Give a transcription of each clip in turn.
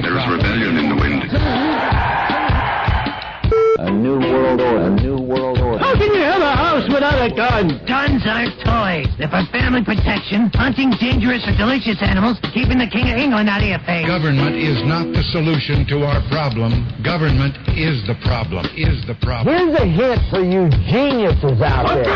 There is rebellion in the wind. A new world order. A new world order. How can you have a house without a gun? Guns aren't toys. They're for family protection, hunting dangerous or delicious animals, keeping the King of England out of your face. Government is not the solution to our problem. Government is the problem. Here's a hint for you geniuses out there.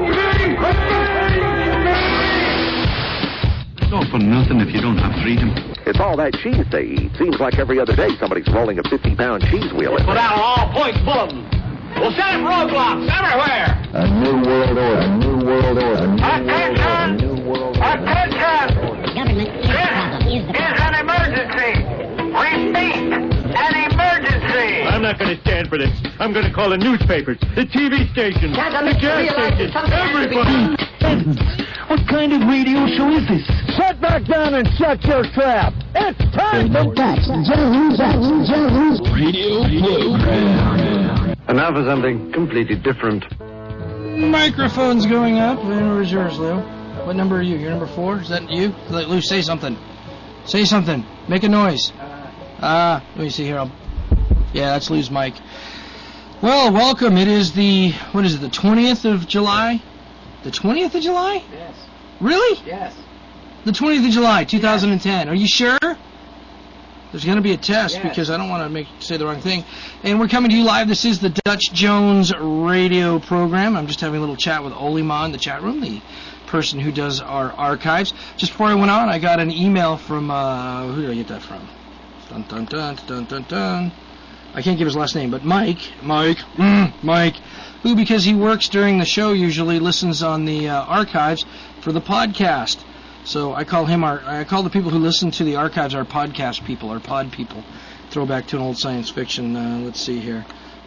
It's all for nothing if you don't have freedom. It's all that cheese they eat. Seems like every other day somebody's rolling a 50-pound cheese wheel in Put there. out an all-points bulletin. We'll set up roadblocks everywhere. A new world order. A new world order. A new world order. Attention! Government is the problem. Is an emergency. Repeat, an emergency. I'm not going to stand for this. I'm going to call the newspapers, the TV stations, the gas stations, everybody. What kind of radio show is this? Sit back down and shut your trap. It's time for Dutch Jones Radio Program. And now for something completely different. Microphone's going up. Where's yours, Lou? What number are you? You're number 4? Is that you? Lou, say something. Say something. Make a noise. Let me see here. Yeah, that's Lou's mic. Well, welcome. It is the 20th of July? The 20th of July? Yes. Really? Yes. The 20th of July, 2010. Are you sure? There's going to be a test because I don't want to say the wrong thing. And we're coming to you live. This is the Dutch Jones radio program. I'm just having a little chat with Olima in the chat room, the person who does our archives. Just before I went on, I got an email from, who did I get that from? Dun, dun, dun, dun, dun, dun. I can't give his last name, but Mike, who, because he works during the show, usually listens on the archives for the podcast. So I call the people who listen to the archives our podcast people, our pod people. Throwback to an old science fiction. Let's see here.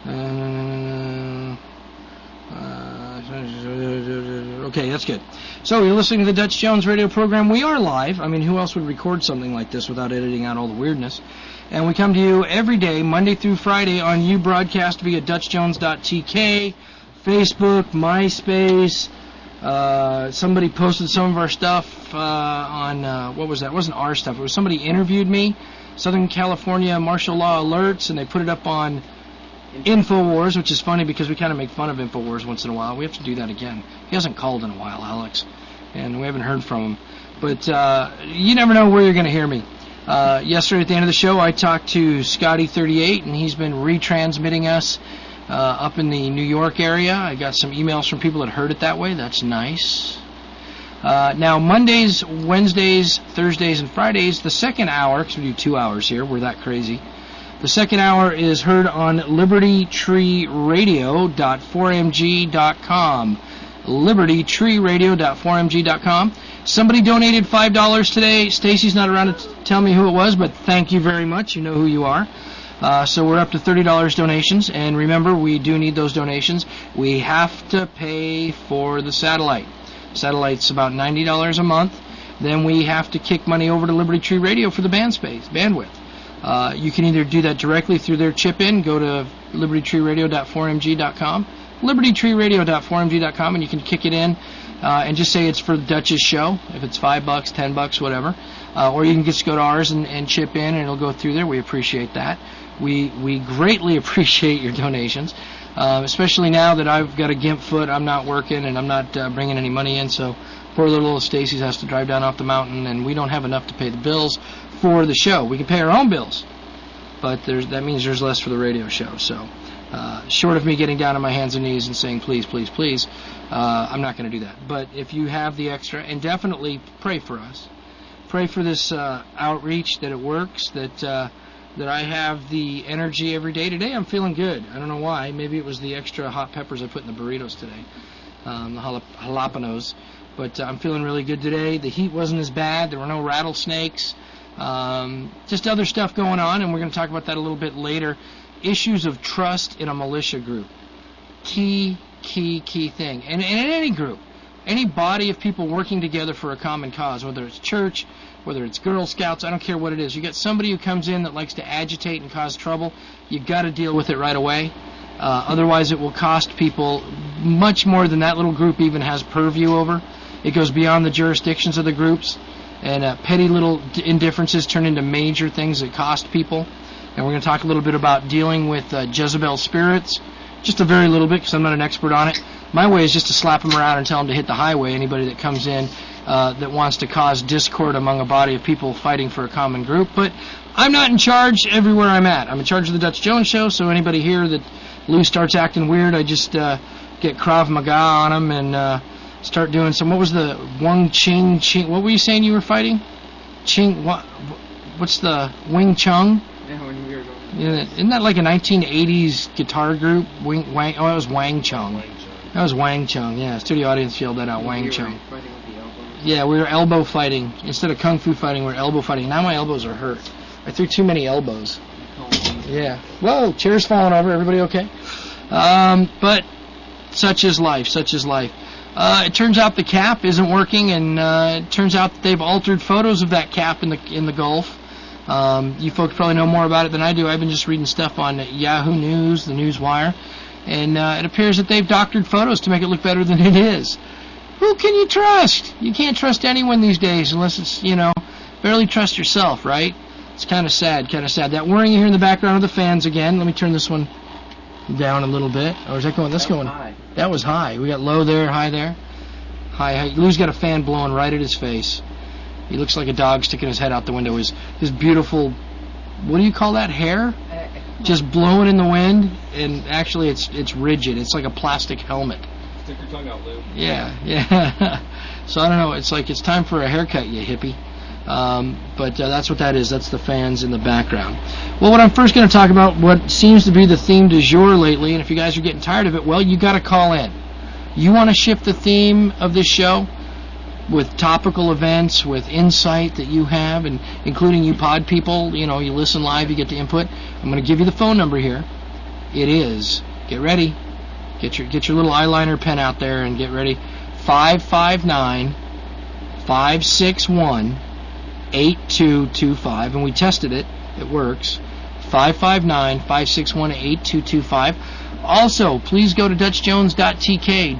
Okay, that's good. So you're listening to the Dutch Jones radio program. We are live. I mean, who else would record something like this without editing out all the weirdness? And we come to you every day, Monday through Friday, on ubroadcast via dutchjones.tk, Facebook, MySpace. Somebody posted some of our stuff on, what was that? It wasn't our stuff. It was somebody interviewed me, Southern California martial law alerts, and they put it up on InfoWars, which is funny because we kind of make fun of InfoWars once in a while. We have to do that again. He hasn't called in a while, Alex, and we haven't heard from him. But you never know where you're going to hear me. Yesterday at the end of the show, I talked to Scotty38, and he's been retransmitting us up in the New York area. I got some emails from people that heard it that way. That's nice. Now, Mondays, Wednesdays, Thursdays, and Fridays, the second hour, because we do 2 hours here, we're that crazy. The second hour is heard on libertytreeradio.4mg.com. libertytreeradio.4mg.com. Somebody donated $5 today. Stacy's not around to tell me who it was, but thank you very much. You know who you are. So we're up to $30 donations, and remember, we do need those donations. We have to pay for the satellite. Satellite's about $90 a month. Then we have to kick money over to Liberty Tree Radio for the bandwidth. You can either do that directly through their chip-in, go to libertytreeradio.4mg.com, libertytreeradio.4mg.com, and you can kick it in and just say it's for Dutch's show, if it's $5, $10, whatever. Or you can just go to ours and chip in, and it'll go through there. We appreciate that. We greatly appreciate your donations, especially now that I've got a gimp foot. I'm not working, and I'm not bringing any money in, so poor little Stacy's has to drive down off the mountain, and we don't have enough to pay the bills for the show. We can pay our own bills, but that means there's less for the radio show. So short of me getting down on my hands and knees and saying, please, please, please, I'm not going to do that. But if you have the extra, and definitely pray for us. Pray for this outreach, that it works, that I have the energy every day. Today I'm feeling good. I don't know why. Maybe it was the extra hot peppers I put in the burritos today, the jalapenos. But I'm feeling really good today. The heat wasn't as bad. There were no rattlesnakes. Just other stuff going on, and we're going to talk about that a little bit later. Issues of trust in a militia group. Key thing. And in any group, any body of people working together for a common cause, whether it's church, whether it's Girl Scouts, I don't care what it is. You get somebody who comes in that likes to agitate and cause trouble, you've got to deal with it right away. Otherwise, it will cost people much more than that little group even has purview over. It goes beyond the jurisdictions of the groups. and petty little indifferences turn into major things that cost people. And we're going to talk a little bit about dealing with Jezebel spirits, just a very little bit because I'm not an expert on it. My way is just to slap them around and tell them to hit the highway. Anybody that comes in that wants to cause discord among a body of people fighting for a common group. But I'm not in charge everywhere I'm at. I'm in charge of the Dutch Jones Show, so anybody here that Lou starts acting weird, I just get Krav Maga on them and start doing some. What was the Wing Ching? What were you saying you were fighting? What's the Wing Chun? Yeah, isn't that like a 1980s guitar group? That was Wang Chung. That was Wang Chung. Yeah, studio audience yelled that out. Wang Chung. Yeah, we were elbow fighting instead of kung fu fighting. We were elbow fighting. Now my elbows are hurt. I threw too many elbows. Yeah. Whoa, chair's falling over. Everybody okay? But such is life. Such is life. It turns out the cap isn't working, and it turns out that they've altered photos of that cap in the Gulf. You folks probably know more about it than I do. I've been just reading stuff on Yahoo News, the Newswire, and it appears that they've doctored photos to make it look better than it is. Who can you trust? You can't trust anyone these days unless it's, barely trust yourself, right? It's kind of sad, That whirring you hear in the background of the fans again. Let me turn this one down a little bit. Or is that going? That's going. High. That was high. We got low there, high there. High. Lou's got a fan blowing right at his face. He looks like a dog sticking his head out the window. His beautiful, what do you call that, hair? Just blowing in the wind, and actually it's rigid. It's like a plastic helmet. Stick your tongue out, Lou. Yeah. So I don't know. It's like it's time for a haircut, you hippie. But that's what that is. That's the fans in the background. Well, what I'm first going to talk about, what seems to be the theme du jour lately, and if you guys are getting tired of it, well, you got to call in. You want to shift the theme of this show with topical events, with insight that you have, and including you pod people. You listen live, you get the input. I'm going to give you the phone number here. It is, get ready, get your little eyeliner pen out there and get ready. 559-561-8225, and we tested it. It works. 559-561-8225. Also, please go to DutchJones.tk,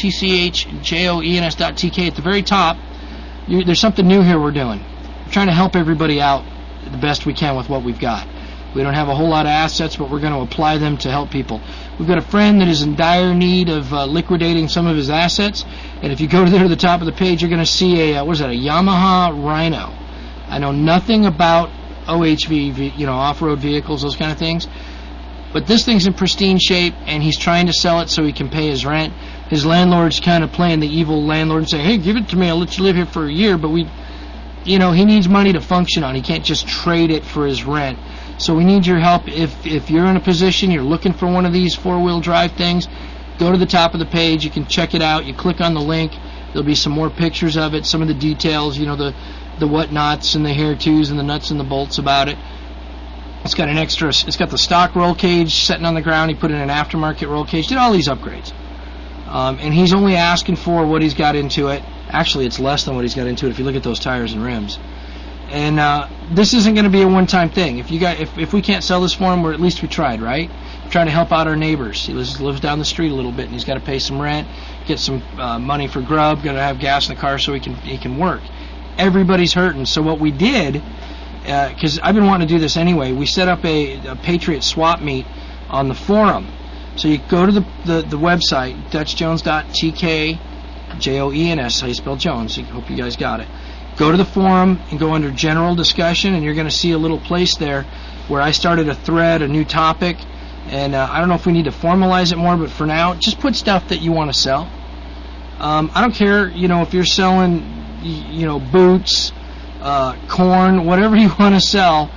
DutchJoens.tk. At the very top, there's something new here we're doing. We're trying to help everybody out the best we can with what we've got. We don't have a whole lot of assets, but we're going to apply them to help people. We've got a friend that is in dire need of liquidating some of his assets, and if you go there to the top of the page, you're going to see a Yamaha Rhino. I know nothing about OHV, off-road vehicles, those kind of things. But this thing's in pristine shape, and he's trying to sell it so he can pay his rent. His landlord's kind of playing the evil landlord and saying, hey, give it to me, I'll let you live here for a year. But he needs money to function on. He can't just trade it for his rent. So we need your help. If you're in a position, you're looking for one of these four-wheel drive things, go to the top of the page. You can check it out. You click on the link. There'll be some more pictures of it, some of the details, the whatnots and the hair-tos and the nuts and the bolts about it. It's got the stock roll cage sitting on the ground. He put in an aftermarket roll cage. Did all these upgrades. And he's only asking for what he's got into it. Actually, it's less than what he's got into it if you look at those tires and rims. And this isn't going to be a one-time thing. If we can't sell this for him, at least we tried, right? We're trying to help out our neighbors. He lives down the street a little bit, and he's got to pay some rent, get some money for grub, got to have gas in the car so he can work. Everybody's hurting. So what we did, because I've been wanting to do this anyway, we set up a Patriot swap meet on the forum. So you go to the website, DutchJones.tk, Joens, how you spell Jones. I hope you guys got it. Go to the forum and go under general discussion, and you're going to see a little place there where I started a thread, a new topic, and I don't know if we need to formalize it more, but for now, just put stuff that you want to sell. I don't care, if you're selling, boots, corn, whatever you want to sell.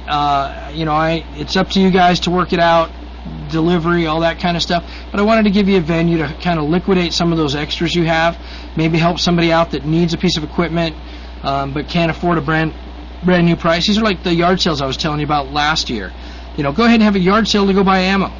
It's up to you guys to work it out, delivery, all that kind of stuff. But I wanted to give you a venue to kind of liquidate some of those extras you have, maybe help somebody out that needs a piece of equipment, but can't afford a brand new price. These are like the yard sales I was telling you about last year. Go ahead and have a yard sale to go buy ammo.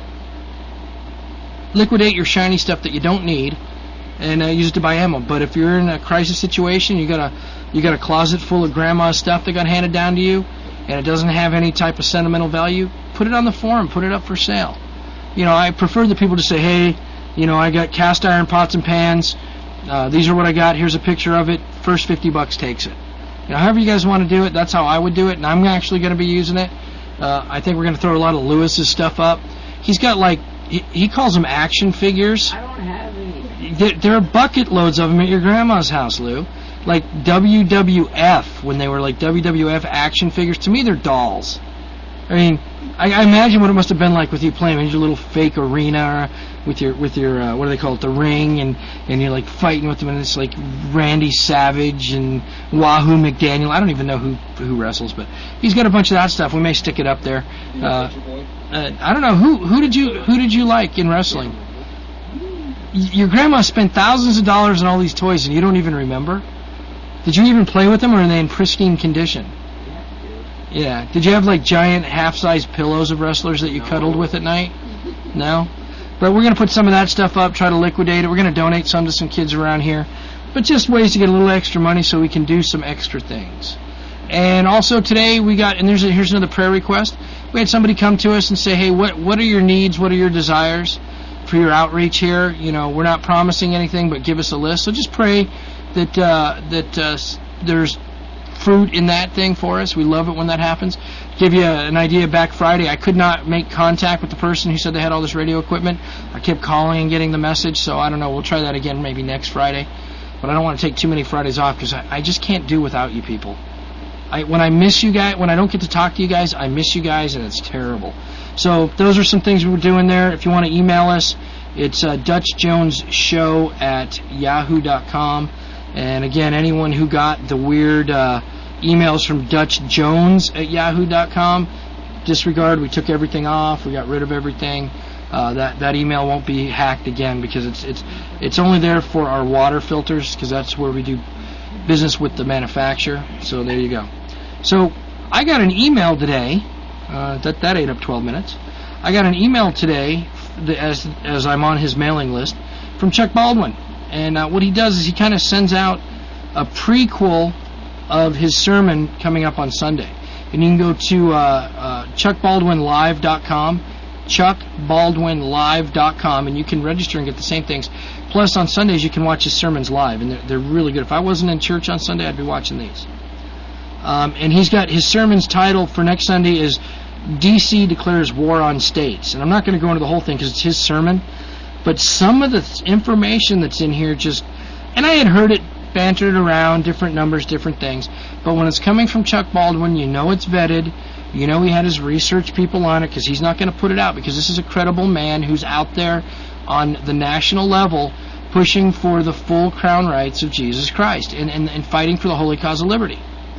Liquidate your shiny stuff that you don't need, and use it to buy ammo. But if you're in a crisis situation, you got a closet full of grandma's stuff that got handed down to you, and it doesn't have any type of sentimental value, put it on the forum, put it up for sale. I prefer the people to say, hey, I got cast iron pots and pans. These are what I got. Here's a picture of it. First $50 takes it. however you guys want to do it, that's how I would do it, and I'm actually going to be using it. I think we're going to throw a lot of Lewis's stuff up. He's got, like, he calls them action figures. I don't have any. There are bucket loads of them at your grandma's house, Lou. Like WWF, when they were like WWF action figures. To me, they're dolls. I mean, I imagine what it must have been like with you playing in your little fake arena with your what do they call it, the ring, and you're like fighting with them, and it's like Randy Savage and Wahoo McDaniel. I don't even know who wrestles, but he's got a bunch of that stuff. We may stick it up there. I don't know who did you like in wrestling? Your grandma spent thousands of dollars on all these toys, and you don't even remember? Did you even play with them, or are they in pristine condition? Yeah. Did you have like giant half-size pillows of wrestlers that you cuddled with at night? No? But we're going to put some of that stuff up, try to liquidate it. We're going to donate some to some kids around here. But just ways to get a little extra money so we can do some extra things. And also today we got, and here's another prayer request. We had somebody come to us and say, hey, what are your needs? What are your desires for your outreach here? You know, we're not promising anything, but give us a list. So just pray that there's fruit in that thing for us. We love it when that happens. Give you an idea, back Friday, I could not make contact with the person who said they had all this radio equipment. I kept calling and getting the message, so I don't know. We'll try that again maybe next Friday. But I don't want to take too many Fridays off because I just can't do without you people. When I miss you guys, when I don't get to talk to you guys, I miss you guys, and it's terrible. So those are some things we're doing there. If you want to email us, it's DutchJonesShow@yahoo.com. And again, anyone who got the weird emails from DutchJones@yahoo.com, disregard. We took everything off. We got rid of everything. That email won't be hacked again because it's only there for our water filters, because that's where we do business with the manufacturer. So there you go. So I got an email today. That ate up 12 minutes. I got an email today as I'm on his mailing list from Chuck Baldwin. And what he does is he kind of sends out a prequel of his sermon coming up on Sunday. And you can go to chuckbaldwinlive.com, chuckbaldwinlive.com, and you can register and get the same things. Plus, on Sundays, you can watch his sermons live, and they're really good. If I wasn't in church on Sunday, I'd be watching these. And he's got his sermon's title for next Sunday is D.C. Declares War on States. And I'm not going to go into the whole thing because it's his sermon. But some of the information that's in here just... And I had heard it bantered around, different numbers, different things. But when it's coming from Chuck Baldwin, you know it's vetted. You know he had his research people on it, because he's not going to put it out, because this is a credible man who's out there on the national level pushing for the full crown rights of Jesus Christ and fighting for the holy cause of liberty.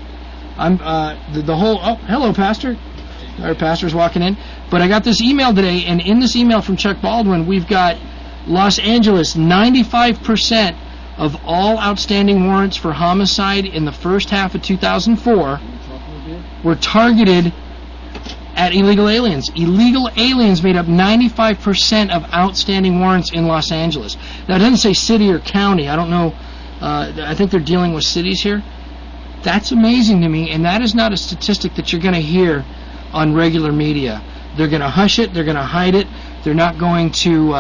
Hello, Pastor. Our pastor's walking in. But I got this email today, and in this email from Chuck Baldwin, we've got Los Angeles, 95% of all outstanding warrants for homicide in the first half of 2004 were targeted at illegal aliens. Illegal aliens made up 95% of outstanding warrants in Los Angeles. Now, it doesn't say city or county. I don't know. I think they're dealing with cities here. That's amazing to me, and that is not a statistic that you're going to hear on regular media. They're going to hush it. They're going to hide it. They're not going to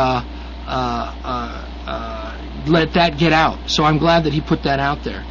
let that get out. So I'm glad that he put that out there.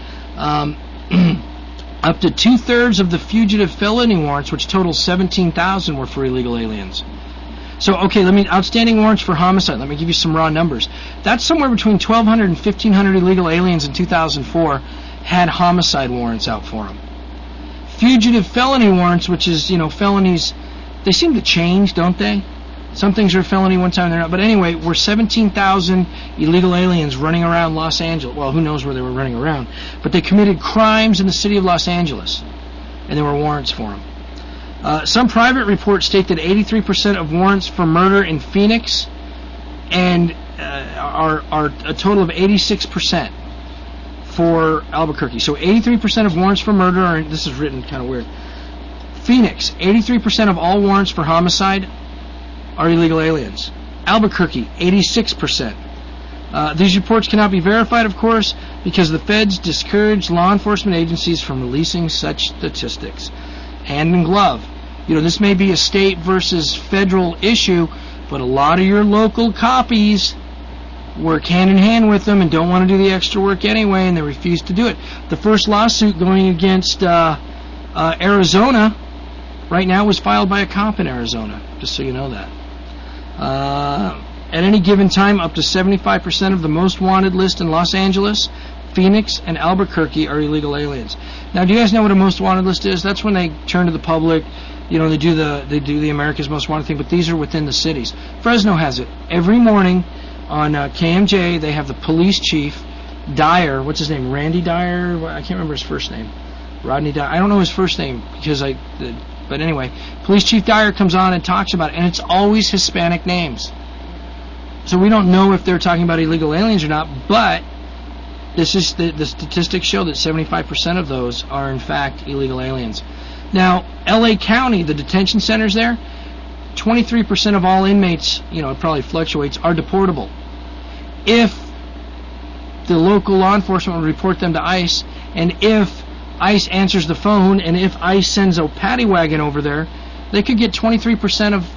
Up to 2/3 of the fugitive felony warrants, which total 17,000, were for illegal aliens. So, okay, outstanding warrants for homicide. Let me give you some raw numbers. That's somewhere between 1,200 and 1,500 illegal aliens in 2004 had homicide warrants out for them. Fugitive felony warrants, which is, felonies, they seem to change, don't they? Some things are a felony one time, they're not. But anyway, we're 17,000 illegal aliens running around Los Angeles. Well, who knows where they were running around. But they committed crimes in the city of Los Angeles, and there were warrants for them. Some private reports state that 83% of warrants for murder in Phoenix and are a total of 86% for Albuquerque. So 83% of warrants for murder are, this is written kind of weird. Phoenix, 83% of all warrants for homicide are illegal aliens. Albuquerque, 86%. These reports cannot be verified, of course, because the feds discourage law enforcement agencies from releasing such statistics. Hand in glove. This may be a state versus federal issue, but a lot of your local copies work hand in hand with them and don't want to do the extra work anyway, and they refuse to do it. The first lawsuit going against Arizona right now was filed by a cop in Arizona, just so you know that. At any given time, up to 75% of the most wanted list in Los Angeles, Phoenix, and Albuquerque are illegal aliens. Now, do you guys know what a most wanted list is? That's when they turn to the public. You know, they do the America's Most Wanted thing, but these are within the cities. Fresno has it. Every morning on KMJ, they have the police chief, Dyer. What's his name? Randy Dyer? I can't remember his first name. Rodney Dyer. I don't know his first name because but anyway, Police Chief Dyer comes on and talks about it, and it's always Hispanic names. So we don't know if they're talking about illegal aliens or not, but this is the statistics show that 75% of those are in fact illegal aliens. Now, LA County, the detention centers there, 23% of all inmates, you know, it probably fluctuates, are deportable. If the local law enforcement would report them to ICE, and if ICE answers the phone, and if ICE sends a paddy wagon over there, they could get 23% of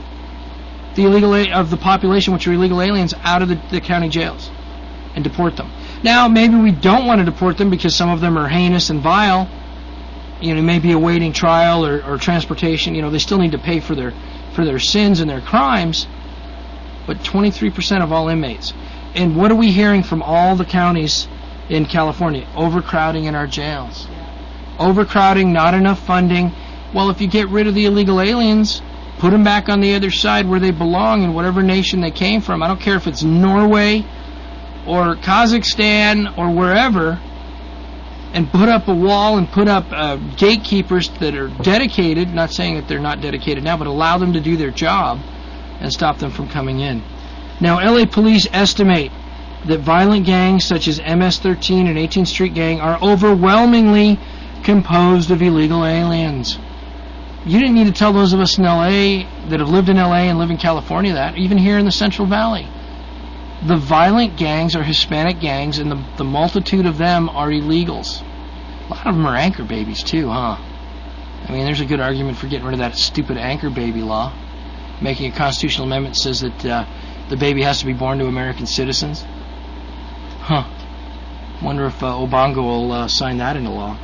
the population, which are illegal aliens, out of the county jails and deport them. Now, maybe we don't want to deport them because some of them are heinous and vile. You know, maybe awaiting trial or transportation. You know, they still need to pay for their sins and their crimes. But 23% of all inmates. And what are we hearing from all the counties in California? Overcrowding in our jails. Overcrowding, not enough funding. Well, if you get rid of the illegal aliens, put them back on the other side where they belong in whatever nation they came from. I don't care if it's Norway or Kazakhstan or wherever, and put up a wall and put up gatekeepers that are dedicated, not saying that they're not dedicated now, but allow them to do their job and stop them from coming in. Now, LA police estimate that violent gangs such as MS-13 and 18th Street Gang are overwhelmingly composed of illegal aliens. You didn't need to tell those of us in LA that have lived in LA and live in California that, even here in the Central Valley. The violent gangs are Hispanic gangs, and the multitude of them are illegals. A lot of them are anchor babies too, huh? I mean, there's a good argument for getting rid of that stupid anchor baby law. Making a constitutional amendment says that the baby has to be born to American citizens. Huh. Wonder if Obongo will sign that into law.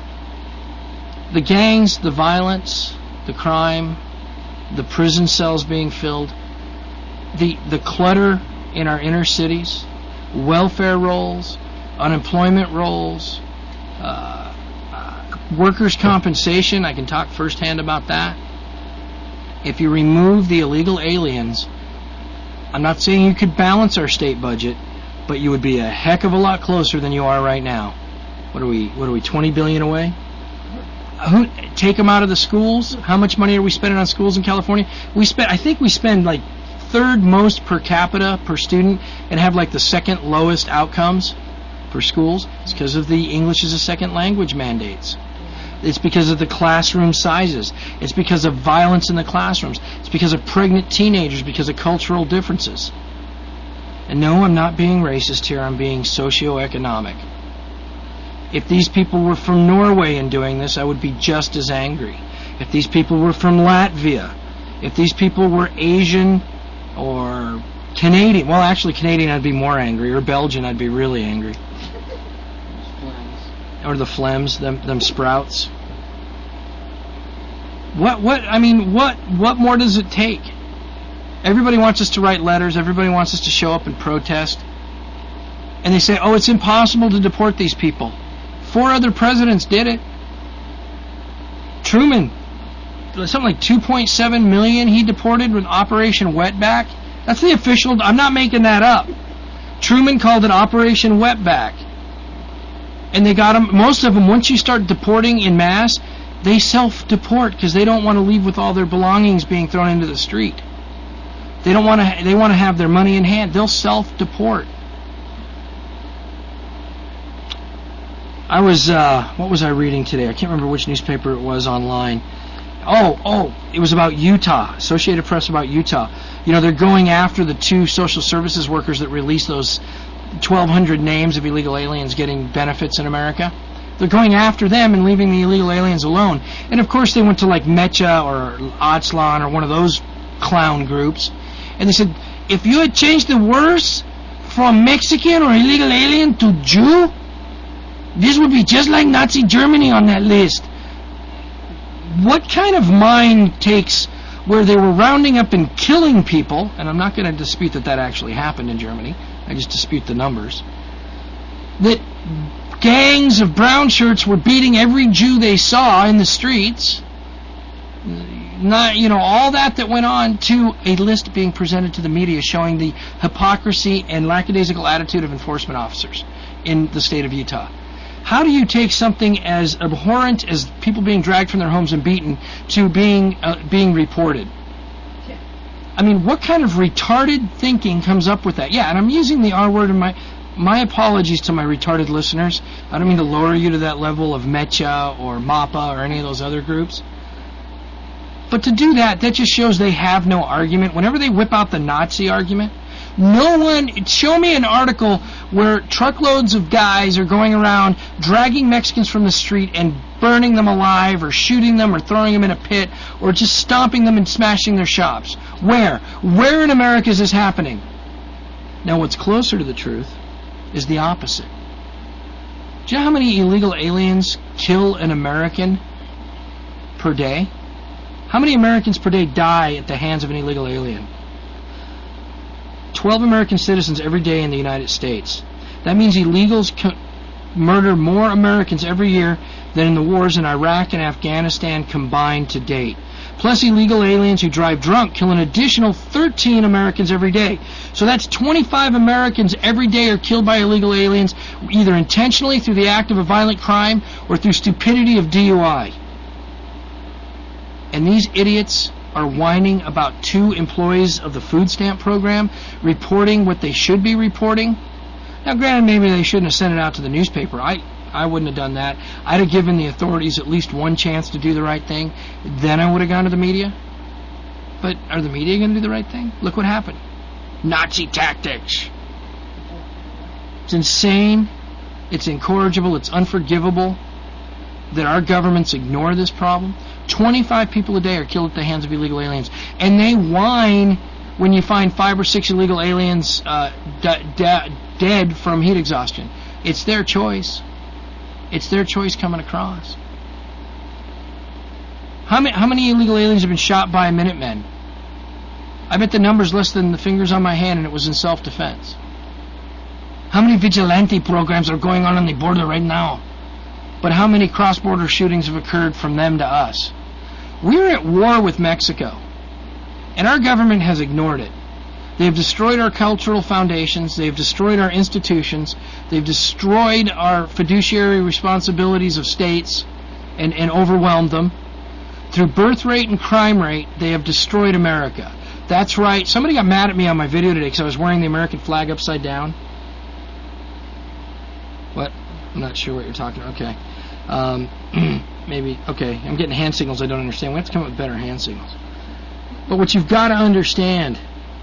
The gangs, the violence, the crime, the prison cells being filled, the clutter in our inner cities, welfare rolls, unemployment rolls, workers' compensation. I can talk firsthand about that. If you remove the illegal aliens, I'm not saying you could balance our state budget, but you would be a heck of a lot closer than you are right now. What are we, 20 billion away? Take them out of the schools. How much money are we spending on schools in California? I think we spend like third most per capita per student and have like the second lowest outcomes for schools. It's because of the English as a second language mandates. It's because of the classroom sizes. It's because of violence in the classrooms. It's because of pregnant teenagers, because of cultural differences. And no, I'm not being racist here. I'm being socioeconomic. If these people were from Norway and doing this, I would be just as angry. If these people were from Latvia, if these people were Asian or Canadian, well, actually Canadian I'd be more angry, or Belgian I'd be really angry. Or the phlegms, them sprouts. What more does it take? Everybody wants us to write letters, everybody wants us to show up and protest. And they say, oh, it's impossible to deport these people. 4 other presidents did it. Truman, something like 2.7 million he deported with Operation Wetback. That's the official, I'm not making that up. Truman called it Operation Wetback. And they got them, most of them, once you start deporting in mass, they self-deport because they don't want to leave with all their belongings being thrown into the street. They want to have their money in hand. They'll self-deport. I was, what was I reading today? I can't remember which newspaper it was online. It was about Utah, Associated Press about Utah. You know, they're going after the 2 social services workers that released those 1,200 names of illegal aliens getting benefits in America. They're going after them and leaving the illegal aliens alone. And of course they went to like Mecha or Aztlan or one of those clown groups. And they said, if you had changed the words from Mexican or illegal alien to Jew, this would be just like Nazi Germany on that list. What kind of mind takes where they were rounding up and killing people, and I'm not going to dispute that actually happened in Germany, I just dispute the numbers, that gangs of brown shirts were beating every Jew they saw in the streets, all that went on, to a list being presented to the media showing the hypocrisy and lackadaisical attitude of enforcement officers in the state of Utah. How do you take something as abhorrent as people being dragged from their homes and beaten to being reported? I mean, what kind of retarded thinking comes up with that? Yeah, and I'm using the R word in my apologies to my retarded listeners. I don't mean to lower you to that level of Mecha or MAPA or any of those other groups. But to do that just shows they have no argument. Whenever they whip out the Nazi argument, show me an article where truckloads of guys are going around dragging Mexicans from the street and burning them alive or shooting them or throwing them in a pit or just stomping them and smashing their shops. Where? Where in America is this happening? Now, what's closer to the truth is the opposite. Do you know how many illegal aliens kill an American per day? How many Americans per day die at the hands of an illegal alien? 12 American citizens every day in the United States. That means illegals murder more Americans every year than in the wars in Iraq and Afghanistan combined to date. Plus, illegal aliens who drive drunk kill an additional 13 Americans every day. So that's 25 Americans every day are killed by illegal aliens, either intentionally through the act of a violent crime or through stupidity of DUI. And these idiots are whining about 2 employees of the food stamp program reporting what they should be reporting. Now, granted, maybe they shouldn't have sent it out to the newspaper. I wouldn't have done that. I'd have given the authorities at least one chance to do the right thing. Then I would have gone to the media. But are the media going to do the right thing? Look what happened. Nazi tactics. It's insane. It's incorrigible. It's unforgivable that our governments ignore this problem. 25 people a day are killed at the hands of illegal aliens. And they whine when you find 5 or 6 illegal aliens dead from heat exhaustion. It's their choice. It's their choice coming across. How many illegal aliens have been shot by Minutemen? I bet the number's less than the fingers on my hand, and it was in self-defense. How many vigilante programs are going on the border right now? But how many cross-border shootings have occurred from them to us? We're at war with Mexico, and our government has ignored it. They have destroyed our cultural foundations. They have destroyed our institutions. They've destroyed our fiduciary responsibilities of states and overwhelmed them. Through birth rate and crime rate, they have destroyed America. That's right. Somebody got mad at me on my video today because I was wearing the American flag upside down. What? I'm not sure what you're talking about. Okay. Maybe. Okay. I'm getting hand signals I don't understand. We have to come up with better hand signals. But what you've got to understand,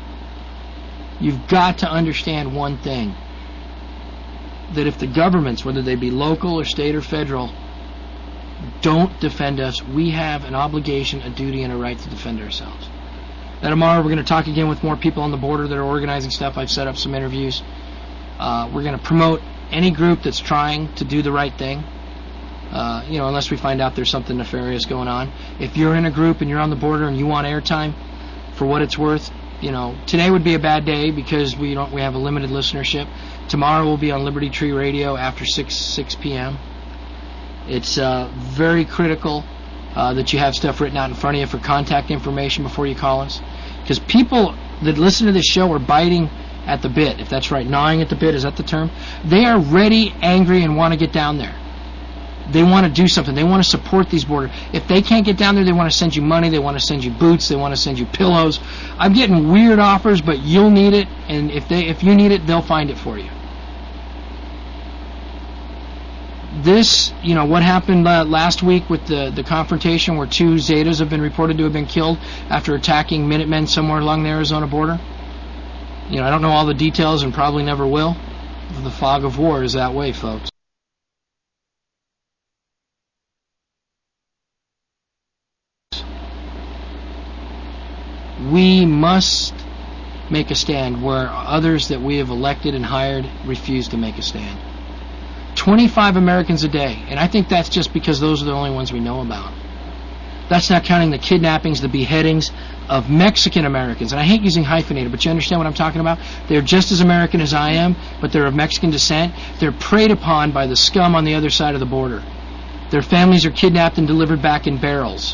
one thing. That if the governments, whether they be local or state or federal, don't defend us, we have an obligation, a duty, and a right to defend ourselves. Now tomorrow we're going to talk again with more people on the border that are organizing stuff. I've set up some interviews. We're going to promote any group that's trying to do the right thing. Unless we find out there's something nefarious going on. If you're in a group and you're on the border and you want airtime, for what it's worth, today would be a bad day because we have a limited listenership. Tomorrow we'll be on Liberty Tree Radio after 6 p.m. It's very critical that you have stuff written out in front of you for contact information before you call us. Because people that listen to this show are biting at the bit, if that's right. Gnawing at the bit, is that the term? They are ready, angry, and want to get down there. They want to do something. They want to support these borders. If they can't get down there, they want to send you money. They want to send you boots. They want to send you pillows. I'm getting weird offers, but you'll need it. And if you need it, they'll find it for you. This, what happened last week with the confrontation where 2 Zetas have been reported to have been killed after attacking Minutemen somewhere along the Arizona border. I don't know all the details and probably never will. The fog of war is that way, folks. We must make a stand where others that we have elected and hired refuse to make a stand. 25 Americans a day, and I think that's just because those are the only ones we know about. That's not counting the kidnappings, the beheadings of Mexican Americans. And I hate using hyphenated, but you understand what I'm talking about? They're just as American as I am, but they're of Mexican descent. They're preyed upon by the scum on the other side of the border. Their families are kidnapped and delivered back in barrels.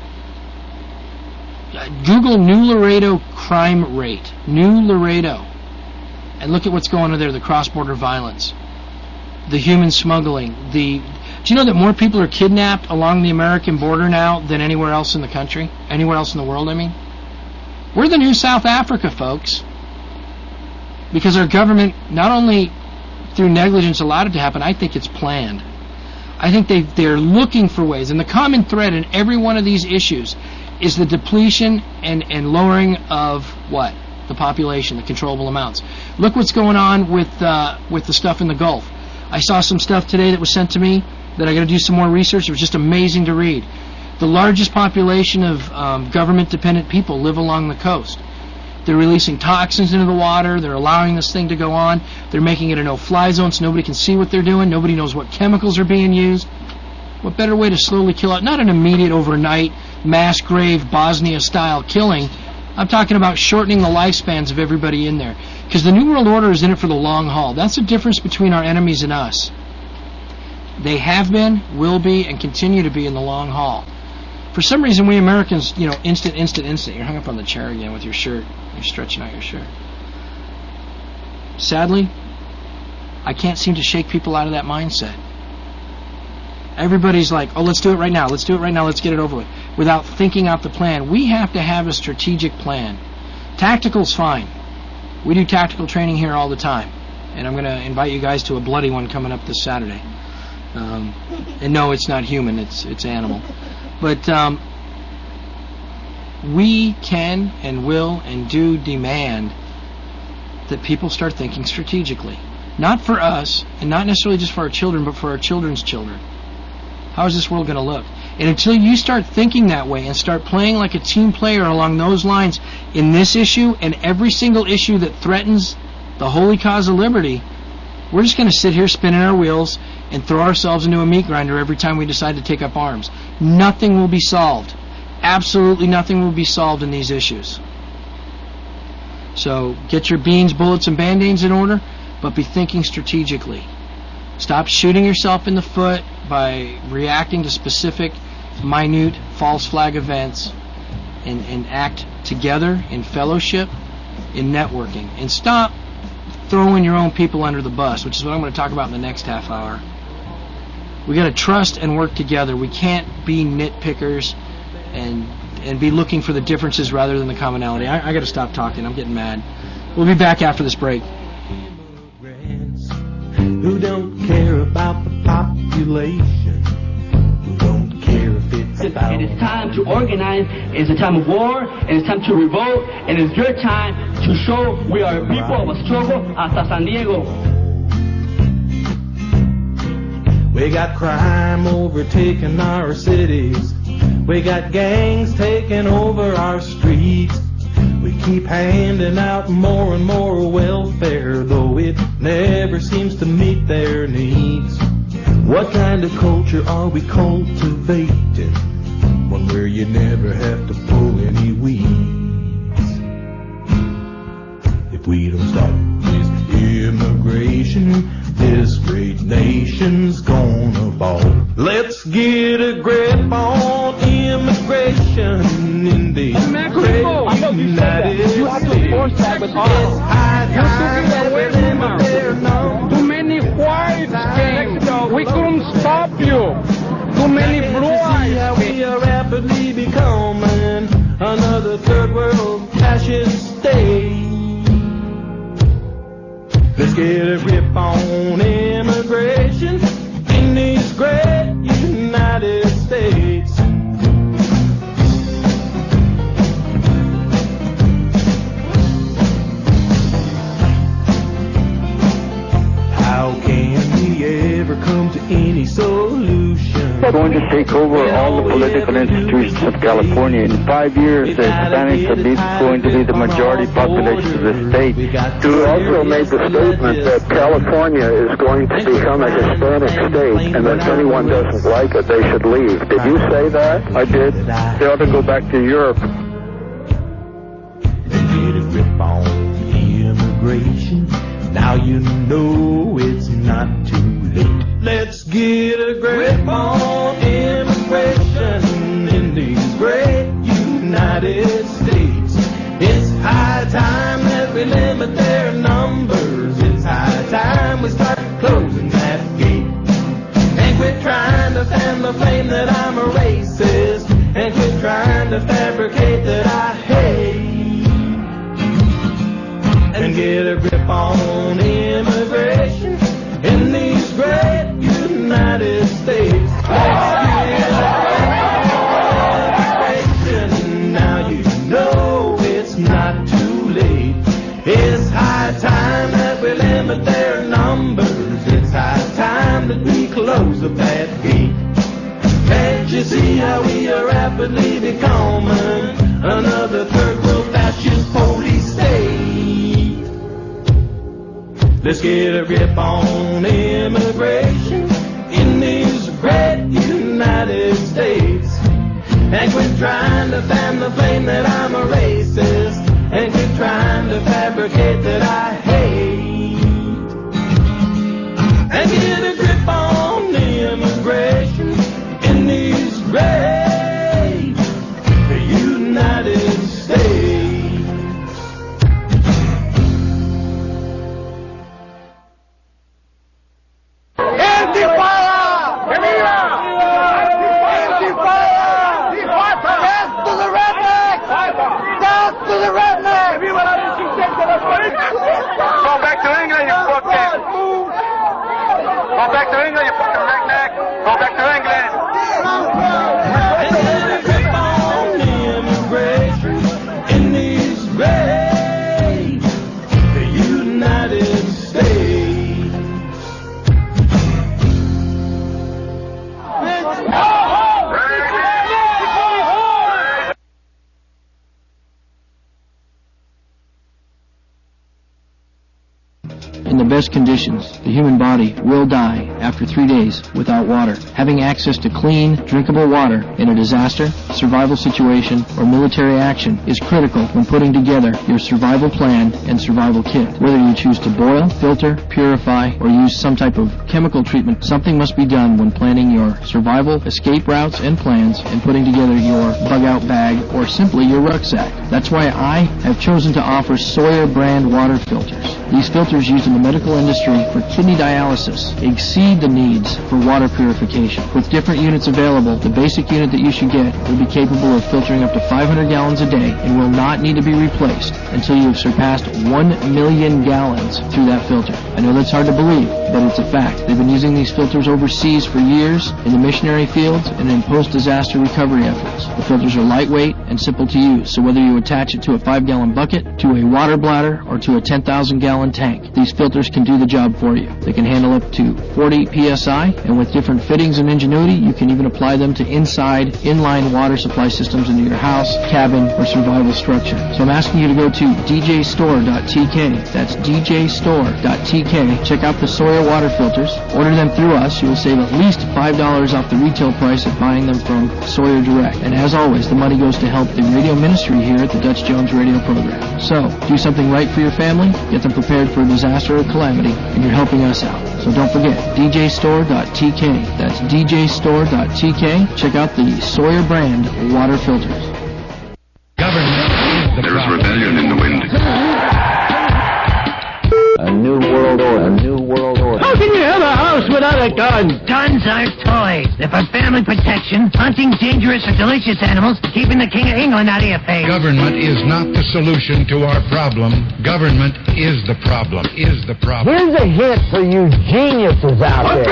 Google New Laredo crime rate. New Laredo. And look at what's going on there, the cross-border violence, the human smuggling. Do you know that more people are kidnapped along the American border now than anywhere else in the country? Anywhere else in the world, I mean? We're the new South Africa, folks. Because our government, not only through negligence allowed it to happen, I think it's planned. I think they're looking for ways. And the common thread in every one of these issues is the depletion and lowering of what? The population, the controllable amounts. Look what's going on with the stuff in the Gulf. I saw some stuff today that was sent to me that I got to do some more research. It was just amazing to read. The largest population of government-dependent people live along the coast. They're releasing toxins into the water. They're allowing this thing to go on. They're making it a no-fly zone so nobody can see what they're doing. Nobody knows what chemicals are being used. What better way to slowly kill out? Not an immediate, overnight, mass grave, Bosnia-style killing. I'm talking about shortening the lifespans of everybody in there. Because the New World Order is in it for the long haul. That's the difference between our enemies and us. They have been, will be, and continue to be in the long haul. For some reason, we Americans, instant. You're hung up on the chair again with your shirt. You're stretching out your shirt. Sadly, I can't seem to shake people out of that mindset. Everybody's like, oh, let's do it right now. Let's do it right now. Let's get it over with. Without thinking out the plan. We have to have a strategic plan. Tactical's fine. We do tactical training here all the time. And I'm going to invite you guys to a bloody one coming up this Saturday. And no, it's not human. It's animal. But we can and will and do demand that people start thinking strategically. Not for us, and not necessarily just for our children, but for our children's children. How is this world going to look? And until you start thinking that way and start playing like a team player along those lines in this issue and every single issue that threatens the holy cause of liberty, we're just going to sit here spinning our wheels and throw ourselves into a meat grinder every time we decide to take up arms. Nothing will be solved. Absolutely nothing will be solved in these issues. So get your beans, bullets, and band-aids in order, but be thinking strategically. Stop shooting yourself in the foot by reacting to specific, minute, false flag events, and act together in fellowship, in networking. And stop throwing your own people under the bus, which is what I'm going to talk about in the next half hour. We got to trust and work together. We can't be nitpickers and be looking for the differences rather than the commonality. I got to stop talking. I'm getting mad. We'll be back after this break. Who don't care about the population? Who don't care if it's about... It is time to organize. It's a time of war, and it's time to revolt, and it's your time to show we are people of a struggle hasta San Diego. We got crime overtaking our cities. We got gangs taking over our streets. We keep handing out more and more welfare, though it never seems to meet their needs. What kind of culture are we cultivating? One where you never have to pull any weeds. If we don't stop this immigration, this great nation's gonna fall. Let's get a grip on immigration in the great United States. You have to force that with us. You're taking away from us. Too many whites came. We couldn't stop you. Too many blue eyes. We are rapidly becoming another third world fascist state. Let's get a grip on immigration in these great United States. How can we ever come to any solution? going to take over all the political institutions of California. In 5 years, the Hispanics are going to be the majority population of the state. You also made the statement that California is going to become a Hispanic state, and that if anyone doesn't like it, they should leave. Did you say that? I did. They ought to go back to Europe. Get a grip on immigration. Now you know it's not too late. Let's get a grip on immigration in these great United States. It's high time that we limit their numbers. It's high time we start closing that gate. And quit trying to fan the flame that I'm a racist. And quit trying to fabricate that I hate. And get a grip on immigration in these great United States. Let's get a grip on immigration. Now you know it's not too late. It's high time that we limit their numbers. It's high time that we close up that gate. Can't you see how we are rapidly becoming another third world fascist police state? Let's get a grip on immigration in these great United States. And quit trying to fan the flame that I'm a racist. And quit trying to fabricate that I hate. And get a grip on immigration in these great United States. Go back to England, you fucking. Go back to England, you fucking redneck. Go back to England. In these great United States. In the best conditions, the human body will die after 3 days without water. Having access to clean, drinkable water in a disaster, survival situation, or military action is critical when putting together your survival plan and survival kit. Whether you choose to boil, filter, purify, or use some type of chemical treatment, something must be done when planning your survival, escape routes, and plans, and putting together your bug-out bag or simply your rucksack. That's why I have chosen to offer Sawyer brand water filters. These filters used in the medical industry for kidney dialysis exceed the needs for water purification. With different units available, the basic unit that you should get will be capable of filtering up to 500 gallons a day and will not need to be replaced until you have surpassed 1 million gallons through that filter. I know that's hard to believe, but it's a fact. They've been using these filters overseas for years in the missionary fields and in post-disaster recovery efforts. The filters are lightweight and simple to use, so whether you attach it to a 5-gallon bucket, to a water bladder, or to a 10,000-gallon tank, these filters can do the job for you. They can handle up to 40 psi, and with different fittings and ingenuity, you can even apply them to inside, inline water supply systems into your house, cabin, or survival structure. So I'm asking you to go to djstore.tk. That's djstore.tk. Check out the Sawyer water filters. Order them through us. You will save at least $5 off the retail price of buying them from Sawyer Direct. And as always, the money goes to help the radio ministry here at the Dutch Jones radio program. So, do something right for your family, get them prepared for a disaster or calamity, and you're helping us out. So don't forget, djstore.tk. That's djstore.tk. Check out the Sawyer brand water filters. There is rebellion in the wind. A new world order. A new world order. How can you have a house without a gun? Guns aren't toys. They're for family protection, hunting dangerous or delicious animals, keeping the King of England out of your face. Government is not the solution to our problem. Government is the problem. Here's a hint for you geniuses out there.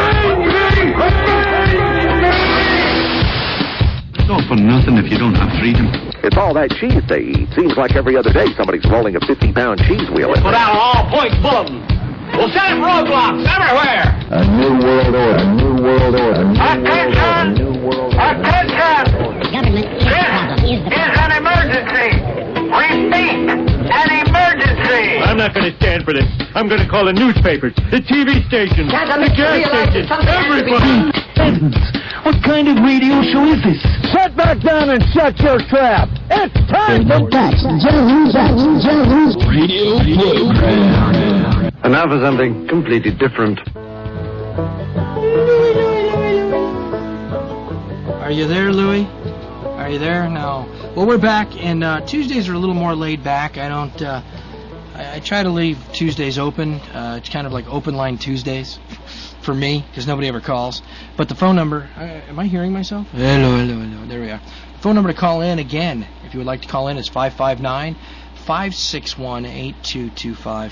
It's all for nothing if you don't have freedom. It's all that cheese they eat. Seems like every other day somebody's rolling a 50-pound cheese wheel in Put there. out an all-points bulletin. We'll set up roadblocks everywhere. A new world order. A new world order. A new world order. A new world order. The Attention! government is the problem. Is the Is an emergency. Repeat, an emergency. I'm not going to stand for this. I'm going to call the newspapers, the TV stations, the gas stations, everybody. What kind of radio show is this? Sit back down and shut your trap. It's time for Dutch Jones Radio program. And now for something completely different. Are you there, Louie? Are you there? No. Well, we're back, and Tuesdays are a little more laid back. I don't. I try to leave Tuesdays open. It's kind of like open line Tuesdays for me, because nobody ever calls. But the phone number. Am I hearing myself? Hello. There we are. The phone number to call in again, if you would like to call in, is 559-561-8225.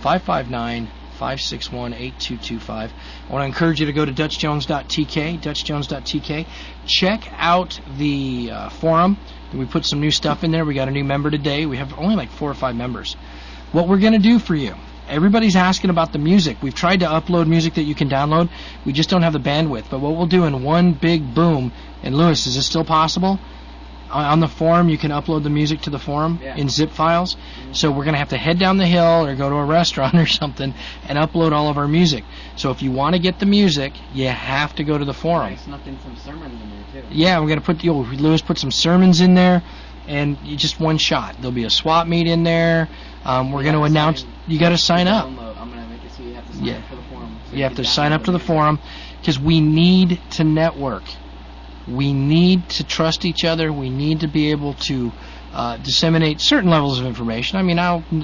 559-561-8225. I want to encourage you to go to DutchJones.tk. Check out the forum. We put some new stuff in there. We got a new member today. We have only like 4 or 5 members. What we're going to do for you, everybody's asking about the music. We've tried to upload music that you can download. We just don't have the bandwidth. But what we'll do in one big boom, and Lewis, is this still possible? On the forum, you can upload the music to the forum in zip files. So we're going to have to head down the hill or go to a restaurant or something and upload all of our music. So if you want to get the music, you have to go to the forum. I snuck in some sermons in there, too. Yeah, we're going to put, Lewis put some sermons in there, and just one shot. There'll be a swap meet in there. We're going to announce, you got to sign up. I'm going to make it so you have to sign up for the forum. So you have to sign up to the forum, because we need to network. We need to trust each other. We need to be able to disseminate certain levels of information. I mean,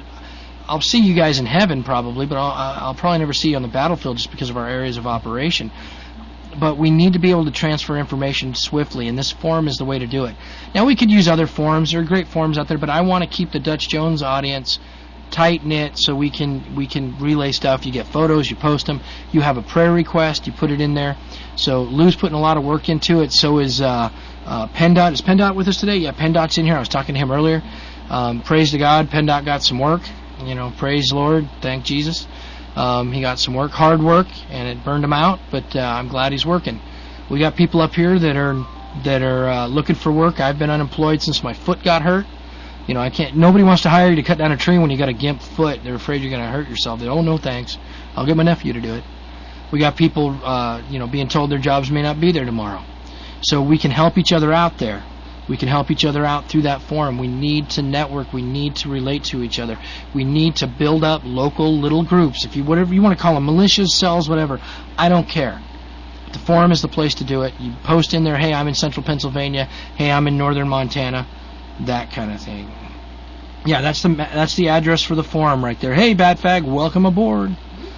I'll see you guys in heaven probably, but I'll probably never see you on the battlefield just because of our areas of operation. But we need to be able to transfer information swiftly, and this forum is the way to do it. Now, we could use other forums. There are great forums out there, but I want to keep the Dutch Jones audience tight-knit so we can relay stuff. You get photos, you post them. You have a prayer request, you put it in there. So Lou's putting a lot of work into it. So is PennDOT. Is PennDOT with us today? Yeah, PennDOT's in here. I was talking to him earlier. Praise to God, PennDOT got some work. Praise the Lord. Thank Jesus. He got some work, hard work, and it burned him out. But I'm glad he's working. We got people up here that are looking for work. I've been unemployed since my foot got hurt. I can't. Nobody wants to hire you to cut down a tree when you got a gimp foot. They're afraid you're going to hurt yourself. No thanks. I'll get my nephew to do it. We got people, being told their jobs may not be there tomorrow. So we can help each other out there. We can help each other out through that forum. We need to network. We need to relate to each other. We need to build up local little groups. Whatever you want to call them, militias, cells, whatever. I don't care. The forum is the place to do it. You post in there, hey, I'm in central Pennsylvania. Hey, I'm in northern Montana. That kind of thing. Yeah, that's the address for the forum right there. Hey, Batfag, welcome aboard.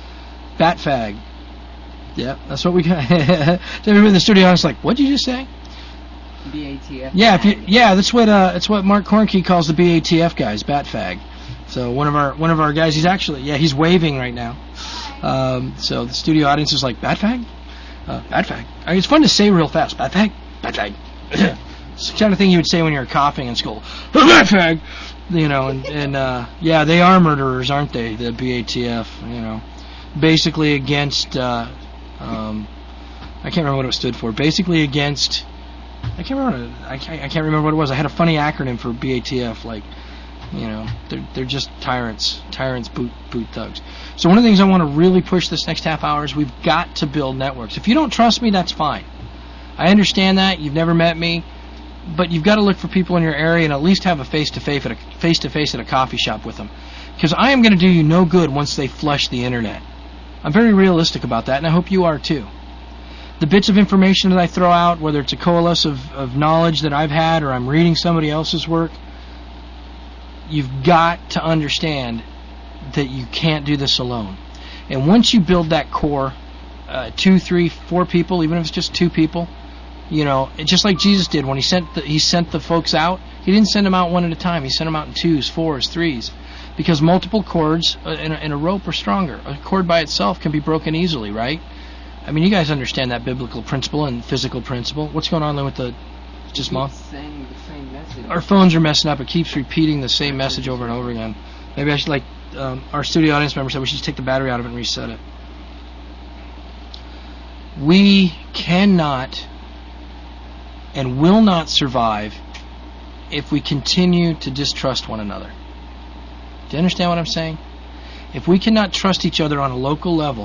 Batfag. Yeah, that's what we got. Everybody in the studio was like, what'd you just say? BATF. Yeah, that's what Mark Kornke calls the BATF guys, Batfag. So one of our guys, he's waving right now. So the studio audience is like, Batfag? Batfag. I mean, it's fun to say real fast. Batfag? Batfag. It's the kind of thing you would say when you're coughing in school. Batfag! Yeah, they are murderers, aren't they? The BATF, basically against, I can't remember what it stood for. Basically against, I can't remember what it was. I had a funny acronym for BATF, they're just tyrants, boot thugs. So one of the things I want to really push this next half hour is we've got to build networks. If you don't trust me, that's fine. I understand that. You've never met me. But you've got to look for people in your area and at least have a face-to-face at a coffee shop with them. Because I am going to do you no good once they flush the internet. I'm very realistic about that, and I hope you are too. The bits of information that I throw out, whether it's a coalesce of knowledge that I've had or I'm reading somebody else's work, you've got to understand that you can't do this alone. And once you build that core, 2, 3, 4 people, even if it's just 2 people, just like Jesus did when he sent the folks out. He didn't send them out one at a time. He sent them out in 2s, 4s, 3s, because multiple cords in a rope are stronger. A cord by itself can be broken easily, right? I mean, you guys understand that biblical principle and physical principle. What's going on with the mom? Saying the same message. Our phones are messing up. It keeps repeating the same message over and over again. Maybe I should our studio audience member said we should just take the battery out of it and reset it. We cannot and will not survive if we continue to distrust one another. Do you understand what I'm saying? If we cannot trust each other on a local level,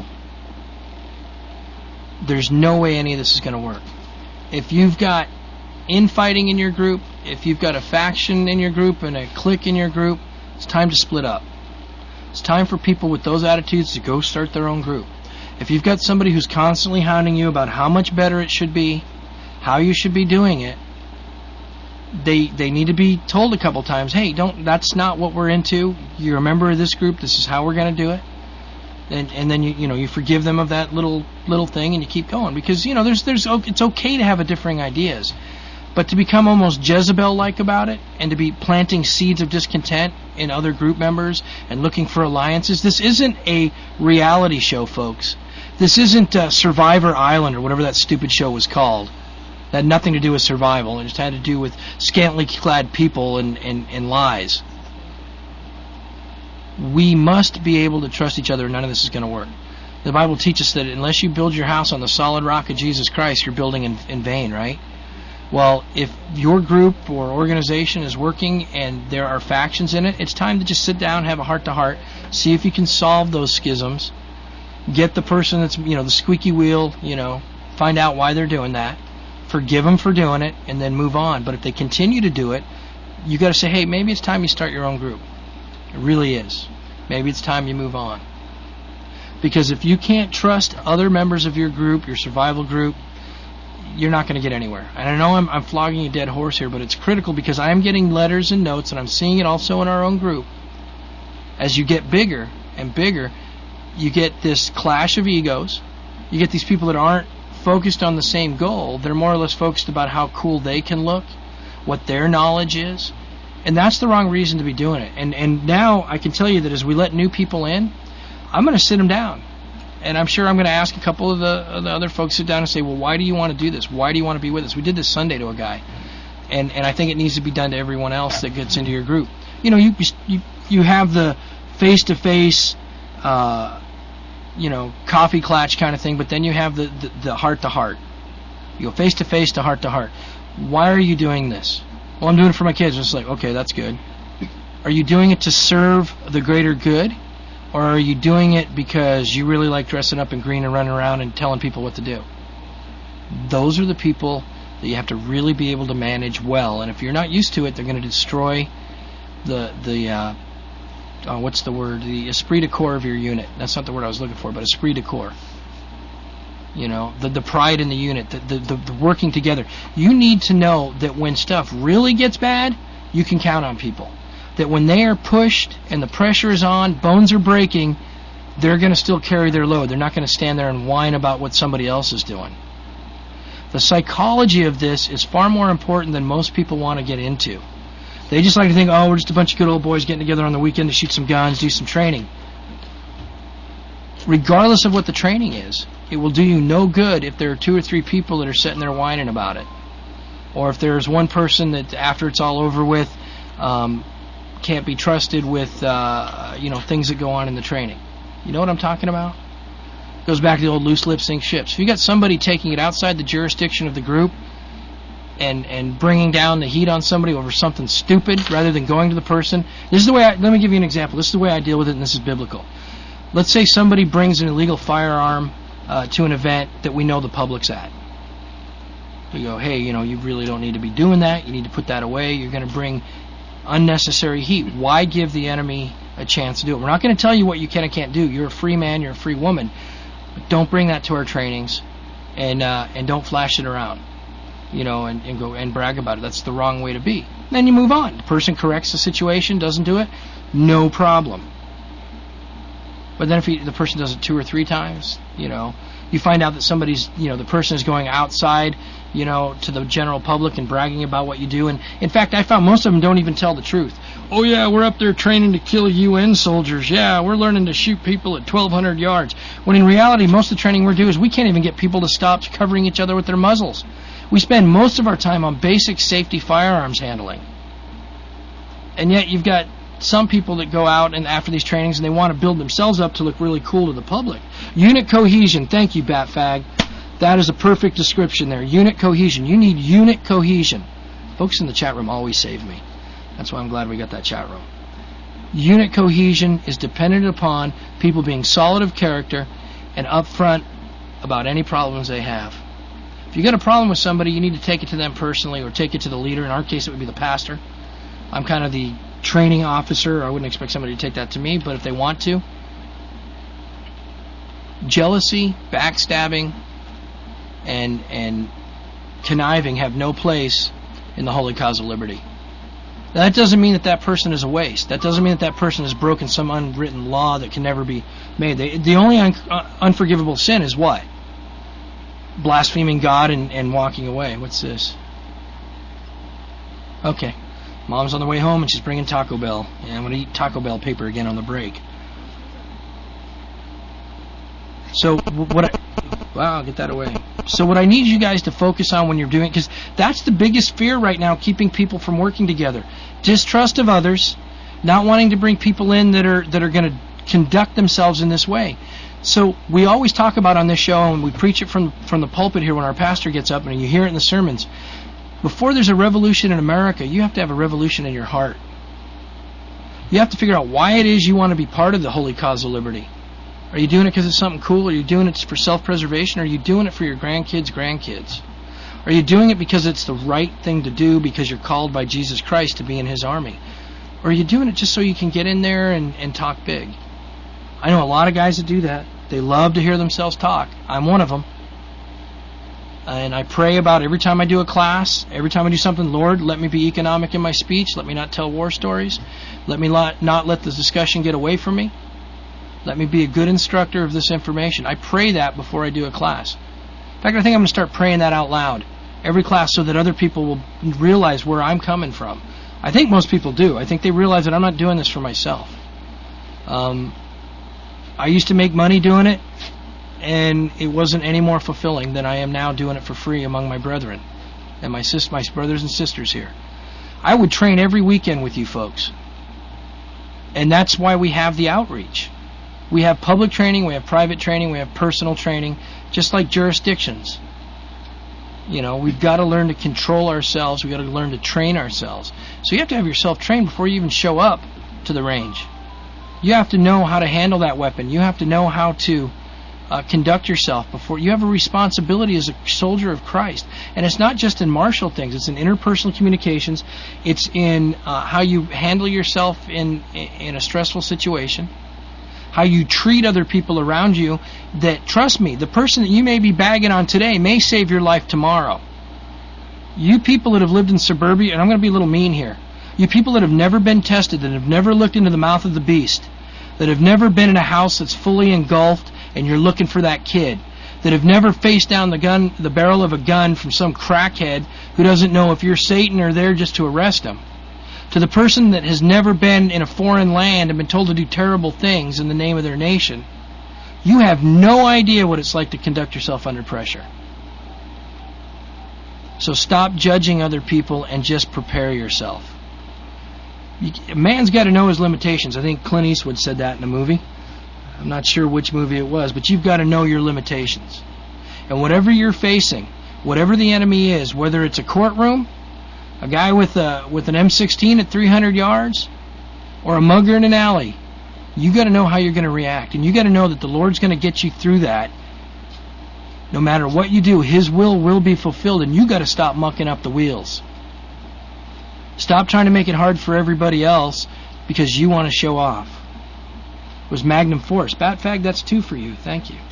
there's no way any of this is going to work. If you've got infighting in your group, if you've got a faction in your group and a clique in your group, it's time to split up. It's time for people with those attitudes to go start their own group. If you've got somebody who's constantly hounding you about how much better it should be, how you should be doing it, they need to be told a couple times, hey, that's not what we're into. You're a member of this group, this is how we're going to do it. And then you forgive them of that little thing and you keep going, because it's okay to have differing ideas, but to become almost Jezebel-like about it and to be planting seeds of discontent in other group members and looking for alliances. This isn't a reality show, folks. This isn't Survivor Island or whatever that stupid show was called. That had nothing to do with survival. It just had to do with scantily clad people and lies. We must be able to trust each other, and none of this is going to work. The Bible teaches that unless you build your house on the solid rock of Jesus Christ, you're building in vain, right? Well, if your group or organization is working and there are factions in it, it's time to just sit down, have a heart-to-heart, see if you can solve those schisms, get the person that's, the squeaky wheel, find out why they're doing that, forgive them for doing it, and then move on. But if they continue to do it, you got to say, hey, maybe it's time you start your own group. It really is. Maybe it's time you move on. Because if you can't trust other members of your group, your survival group, you're not going to get anywhere. And I know I'm flogging a dead horse here, but it's critical because I am getting letters and notes, and I'm seeing it also in our own group. As you get bigger and bigger, you get this clash of egos. You get these people that aren't focused on the same goal. They're more or less focused about how cool they can look, what their knowledge is. And that's the wrong reason to be doing it. And now I can tell you that as we let new people in, I'm going to sit them down. And I'm sure I'm going to ask a couple of the other folks sit down and say, well, why do you want to do this? Why do you want to be with us? We did this Sunday to a guy. And I think it needs to be done to everyone else that gets into your group. You have the face-to-face, coffee clatch kind of thing, but then you have the heart-to-heart. You go face-to-face to heart-to-heart. Why are you doing this? Well, I'm doing it for my kids. It's like, okay, that's good. Are you doing it to serve the greater good? Or are you doing it because you really like dressing up in green and running around and telling people what to do? Those are the people that you have to really be able to manage well. And if you're not used to it, they're going to destroy the esprit de corps of your unit. That's not the word I was looking for, but esprit de corps. The pride in the unit, the working together. You need to know that when stuff really gets bad, you can count on people. That when they are pushed and the pressure is on, bones are breaking, they're going to still carry their load. They're not going to stand there and whine about what somebody else is doing. The psychology of this is far more important than most people want to get into. They just like to think, we're just a bunch of good old boys getting together on the weekend to shoot some guns, do some training. Regardless of what the training is, it will do you no good if there are 2 or 3 people that are sitting there whining about it. Or if there's one person that, after it's all over with, can't be trusted with things that go on in the training. You know what I'm talking about? Goes back to the old loose lips sink ships. If you got somebody taking it outside the jurisdiction of the group and bringing down the heat on somebody over something stupid rather than going to the person, this is the way. Let me give you an example. This is the way I deal with it, and this is biblical. Let's say somebody brings an illegal firearm to an event that we know the public's at. We go, hey, you really don't need to be doing that. You need to put that away. You're going to bring unnecessary heat. Why give the enemy a chance to do it? We're not going to tell you what you can and can't do. You're a free man. You're a free woman. But don't bring that to our trainings, and don't flash it around, and go and brag about it. That's the wrong way to be. Then you move on. The person corrects the situation, doesn't do it, no problem. But then if the person does it 2 or 3 times, you find out that somebody's, the person is going outside, to the general public and bragging about what you do. And in fact, I found most of them don't even tell the truth. Oh yeah, we're up there training to kill UN soldiers. Yeah, we're learning to shoot people at 1,200 yards. When in reality, most of the training we do is we can't even get people to stop covering each other with their muzzles. We spend most of our time on basic safety firearms handling. And yet you've got some people that go out and after these trainings and they want to build themselves up to look really cool to the public. Unit cohesion. Thank you, Batfag. That is a perfect description there. Unit cohesion. You need unit cohesion. Folks in the chat room always save me. That's why I'm glad we got that chat room. Unit cohesion is dependent upon people being solid of character and upfront about any problems they have. If you got a problem with somebody, you need to take it to them personally or take it to the leader. In our case, it would be the pastor. I'm kind of the training officer. I wouldn't expect somebody to take that to me, but if they want to. Jealousy, backstabbing, and conniving have no place in the holy cause of liberty. Now, that doesn't mean that that person is a waste. That doesn't mean that that person has broken some unwritten law that can never be made. The only unforgivable sin is what? Blaspheming God and walking away. What's this? Okay. Mom's on the way home and she's bringing Taco Bell. Yeah, I'm going to eat Taco Bell paper again on the break. So I'll get that away. So what I need you guys to focus on when you're doing, because that's the biggest fear right now, keeping people from working together. Distrust of others, not wanting to bring people in that are going to conduct themselves in this way. So we always talk about on this show, and we preach it from the pulpit here when our pastor gets up, and you hear it in the sermons. Before there's a revolution in America, you have to have a revolution in your heart. You have to figure out why it is you want to be part of the holy cause of liberty. Are you doing it because it's something cool? Are you doing it for self-preservation? Are you doing it for your grandkids? Are you doing it because it's the right thing to do because you're called by Jesus Christ to be in His army? Or are you doing it just so you can get in there and talk big? I know a lot of guys that do that. They love to hear themselves talk. I'm one of them. And I pray about every time I do a class, every time I do something, Lord, let me be economic in my speech. Let me not tell war stories. Let me not let the discussion get away from me. Let me be a good instructor of this information. I pray that before I do a class. In fact, I think I'm going to start praying that out loud every class so that other people will realize where I'm coming from. I think most people do. I think they realize that I'm not doing this for myself. I used to make money doing it, and it wasn't any more fulfilling than I am now doing it for free among my brethren and my brothers and sisters here. I would train every weekend with you folks. And that's why we have the outreach. We have public training, we have private training, we have personal training, just like jurisdictions. You know, we've got to learn to control ourselves, we've got to learn to train ourselves. So you have to have yourself trained before you even show up to the range. You have to know how to handle that weapon. You have to know how to conduct yourself before. You have a responsibility as a soldier of Christ. And it's not just in martial things, it's in interpersonal communications, it's in how you handle yourself in a stressful situation, how you treat other people around you that, trust me, the person that you may be bagging on today may save your life tomorrow. You people that have lived in suburbia, and I'm going to be a little mean here, you people that have never been tested, that have never looked into the mouth of the beast, that have never been in a house that's fully engulfed and you're looking for that kid, that have never faced down the barrel of a gun from some crackhead who doesn't know if you're Satan or there just to arrest him, to the person that has never been in a foreign land and been told to do terrible things in the name of their nation, you have no idea what it's like to conduct yourself under pressure. So stop judging other people and just prepare yourself. A man's got to know his limitations. I think Clint Eastwood said that in a movie. I'm not sure which movie it was, but you've got to know your limitations. And whatever you're facing, whatever the enemy is, whether it's a courtroom, a guy with an M16 at 300 yards, or a mugger in an alley, you got to know how you're going to react. And you got to know that the Lord's going to get you through that. No matter what you do, His will be fulfilled, and you got to stop mucking up the wheels. Stop trying to make it hard for everybody else because you want to show off. It was Magnum Force. Batfag, that's 2 for you. Thank you.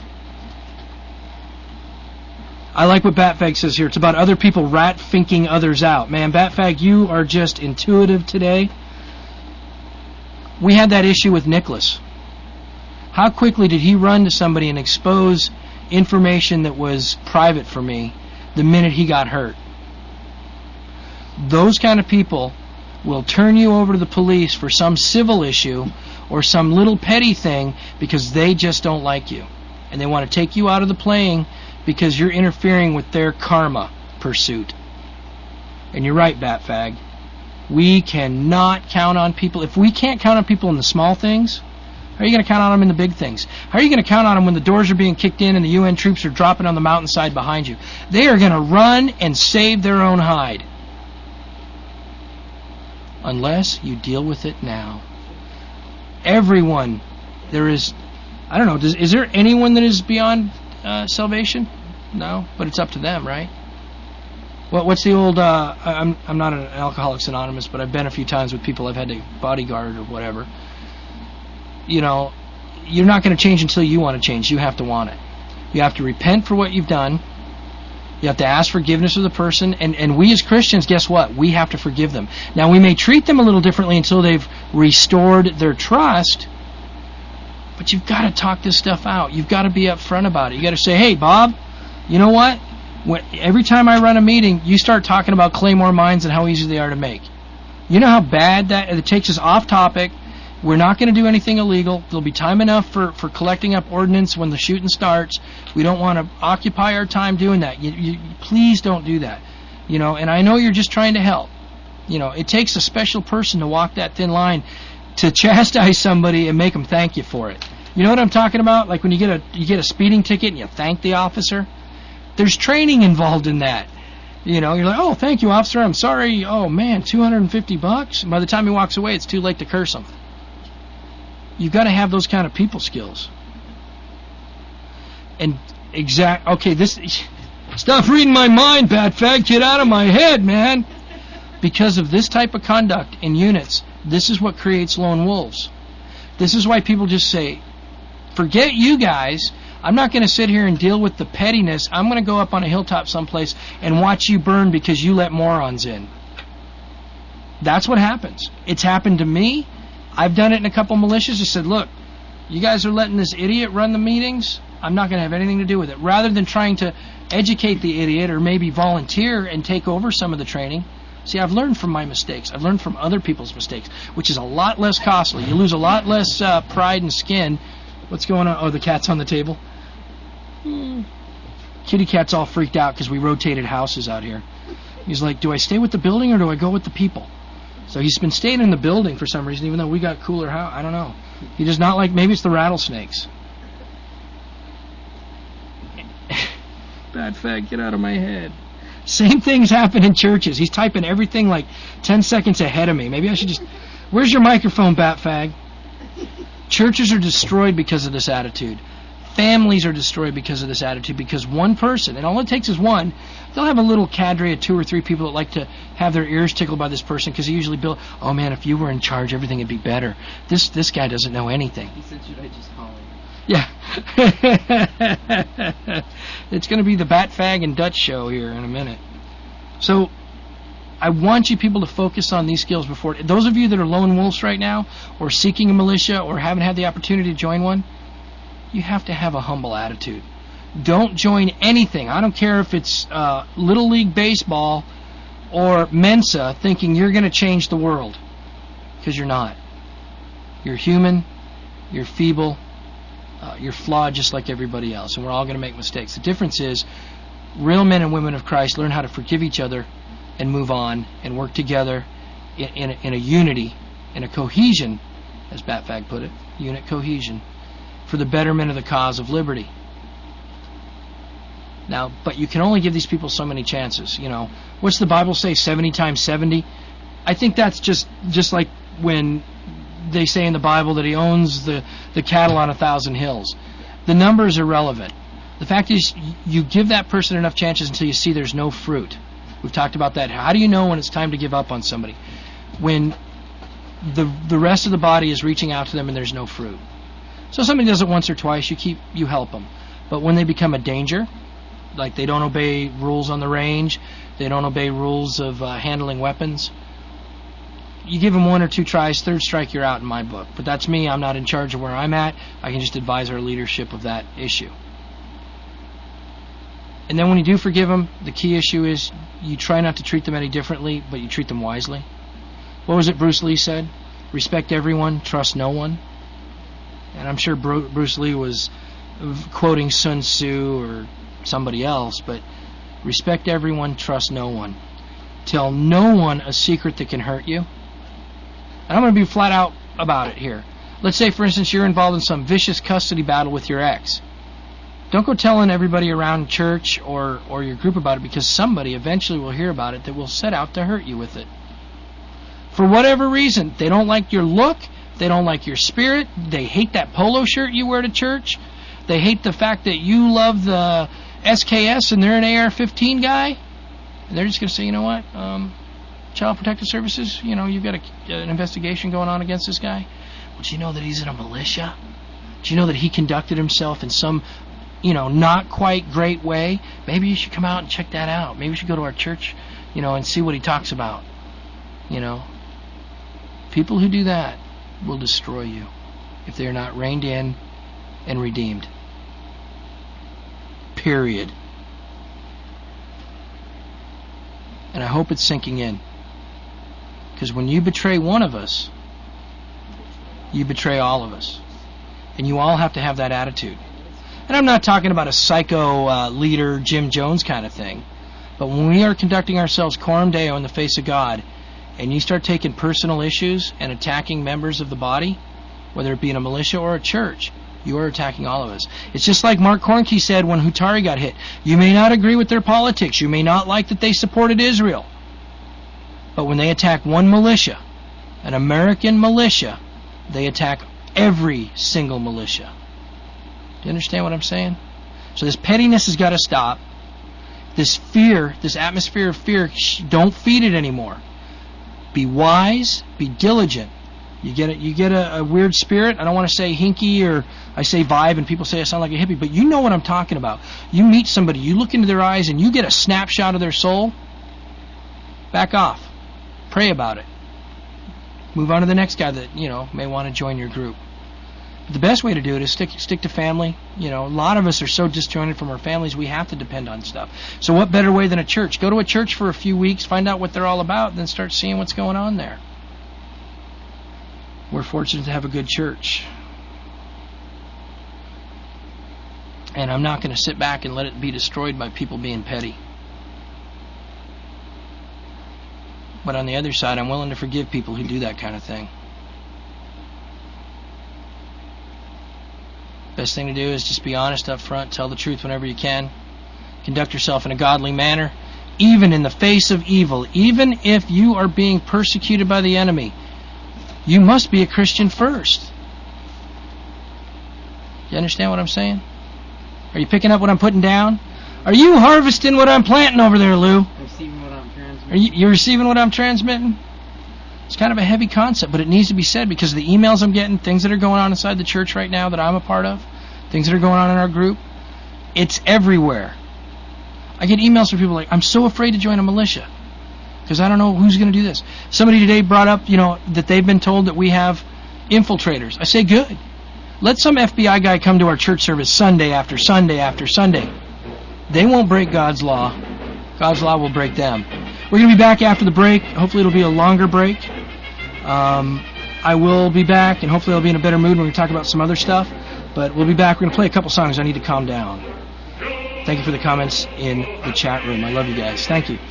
I like what Batfag says here. It's about other people rat-finking others out. Man, Batfag, you are just intuitive today. We had that issue with Nicholas. How quickly did he run to somebody and expose information that was private for me the minute he got hurt? Those kind of people will turn you over to the police for some civil issue or some little petty thing because they just don't like you. And they want to take you out of the playing because you're interfering with their karma pursuit. And you're right, Batfag. We cannot count on people. If we can't count on people in the small things, how are you going to count on them in the big things? How are you going to count on them when the doors are being kicked in and the UN troops are dropping on the mountainside behind you? They are going to run and save their own hide. Unless you deal with it now. Everyone, there is, I don't know, is there anyone that is beyond salvation? No, but it's up to them, right? What's the old, I'm not an Alcoholics Anonymous, but I've been a few times with people I've had to bodyguard or whatever. You know, you're not going to change until you want to change. You have to want it. You have to repent for what you've done. You have to ask forgiveness of the person. And we as Christians, guess what? We have to forgive them. Now, we may treat them a little differently until they've restored their trust. But you've got to talk this stuff out. You've got to be upfront about it. You've got to say, hey, Bob, you know what? Every time I run a meeting, you start talking about Claymore mines and how easy they are to make. You know how bad that it takes us off topic. We're not going to do anything illegal. There'll be time enough for collecting up ordnance when the shooting starts. We don't want to occupy our time doing that. You please don't do that. You know, and I know you're just trying to help. You know, it takes a special person to walk that thin line to chastise somebody and make them thank you for it. You know what I'm talking about? Like when you get a speeding ticket and you thank the officer. There's training involved in that. You know, you're like, oh, thank you, officer. I'm sorry. Oh man, $250. And by the time he walks away, it's too late to curse him. You've got to have those kind of people skills. And stop reading my mind, Bat Fag. Get out of my head, man. Because of this type of conduct in units, this is what creates lone wolves. This is why people just say, forget you guys. I'm not going to sit here and deal with the pettiness. I'm going to go up on a hilltop someplace and watch you burn because you let morons in. That's what happens. It's happened to me. I've done it in a couple militias. I said, look, you guys are letting this idiot run the meetings. I'm not going to have anything to do with it. Rather than trying to educate the idiot or maybe volunteer and take over some of the training. See, I've learned from my mistakes. I've learned from other people's mistakes, which is a lot less costly. You lose a lot less pride and skin. What's going on? Oh, the cat's on the table. Kitty cat's all freaked out because we rotated houses out here. He's like, do I stay with the building or do I go with the people? So he's been staying in the building for some reason, even though we got cooler house. I don't know. He does not like, maybe it's the rattlesnakes. Bad Fag, get out of my head. Same things happen in churches. He's typing everything like 10 seconds ahead of me. Maybe I should just... Where's your microphone, Bat Fag? Churches are destroyed because of this attitude. Families are destroyed because of this attitude, because one person, and all it takes is one, they'll have a little cadre of 2 or 3 people that like to have their ears tickled by this person because he usually build, oh man, if you were in charge, everything would be better. This guy doesn't know anything. He said, should I just call him? Yeah. It's going to be the Bat Fag and Dutch show here in a minute. So I want you people to focus on these skills before. Those of you that are lone wolves right now, or seeking a militia, or haven't had the opportunity to join one, you have to have a humble attitude. Don't join anything. I don't care if it's Little League Baseball or Mensa thinking you're going to change the world. Because you're not. You're human. You're feeble. You're flawed just like everybody else. And we're all going to make mistakes. The difference is real men and women of Christ learn how to forgive each other and move on and work together in a unity, in a cohesion, as Bat Fag put it, unit cohesion, for the betterment of the cause of liberty. Now, but you can only give these people so many chances. You know, what's the Bible say? 70 times 70. I think that's just like when they say in the Bible that he owns the cattle on 1,000 hills. The number is irrelevant. The fact is, you give that person enough chances until you see there's no fruit. We've talked about that. How do you know when it's time to give up on somebody? When the rest of the body is reaching out to them and there's no fruit. So if somebody does it once or twice, you help them. But when they become a danger, like they don't obey rules on the range, they don't obey rules of handling weapons, you give them 1 or 2 tries, third strike, you're out in my book. But that's me. I'm not in charge of where I'm at. I can just advise our leadership of that issue. And then when you do forgive them, the key issue is you try not to treat them any differently, but you treat them wisely. What was it Bruce Lee said? Respect everyone, trust no one. And I'm sure Bruce Lee was quoting Sun Tzu or somebody else, but respect everyone, trust no one. Tell no one a secret that can hurt you. And I'm going to be flat out about it here. Let's say, for instance, you're involved in some vicious custody battle with your ex. Don't go telling everybody around church or your group about it, because somebody eventually will hear about it that will set out to hurt you with it. For whatever reason, they don't like your look, they don't like your spirit, they hate that polo shirt you wear to church, they hate the fact that you love the SKS and they're an AR-15 guy, and they're just going to say, you know what, Child Protective Services, you've got an investigation going on against this guy. Well, do you know that he's in a militia? Do you know that he conducted himself in some, not quite great way? Maybe you should come out and check that out. Maybe you should go to our church, and see what he talks about. People who do that will destroy you if they're not reined in and redeemed. Period. And I hope it's sinking in. Because when you betray one of us, you betray all of us. And you all have to have that attitude. And I'm not talking about a psycho leader, Jim Jones kind of thing. But when we are conducting ourselves coram deo in the face of God, and you start taking personal issues and attacking members of the body, whether it be in a militia or a church, you are attacking all of us. It's just like Mark Kornke said when Hutari got hit. You may not agree with their politics. You may not like that they supported Israel. But when they attack one militia, an American militia, they attack every single militia. Do you understand what I'm saying? So this pettiness has got to stop. This fear, this atmosphere of fear, don't feed it anymore. Be wise, be diligent. You get a weird spirit. I don't want to say hinky, or I say vibe and people say I sound like a hippie, but you know what I'm talking about. You meet somebody, you look into their eyes and you get a snapshot of their soul. Back off. Pray about it. Move on to the next guy that, may want to join your group. But the best way to do it is stick to family. A lot of us are so disjointed from our families, we have to depend on stuff. So what better way than a church? Go to a church for a few weeks, find out what they're all about, and then start seeing what's going on there. We're fortunate to have a good church. And I'm not going to sit back and let it be destroyed by people being petty. But on the other side, I'm willing to forgive people who do that kind of thing. Best thing to do is just be honest up front, tell the truth whenever you can, conduct yourself in a godly manner, even in the face of evil. Even if you are being persecuted by the enemy, you must be a Christian first. You understand what I'm saying? Are you picking up what I'm putting down? Are you harvesting what I'm planting over there, Lou? Receiving what I'm transmitting. Are you receiving what I'm transmitting? It's kind of a heavy concept, but it needs to be said because of the emails I'm getting, things that are going on inside the church right now that I'm a part of, things that are going on in our group. It's everywhere. I get emails from people like, I'm so afraid to join a militia because I don't know who's going to do this. Somebody today brought up, that they've been told that we have infiltrators. I say, good. Let some FBI guy come to our church service Sunday after Sunday after Sunday. They won't break God's law. God's law will break them. We're going to be back after the break. Hopefully it'll be a longer break. I will be back, and hopefully I'll be in a better mood when we talk about some other stuff. But we'll be back. We're going to play a couple songs. I need to calm down. Thank you for the comments in the chat room. I love you guys. Thank you.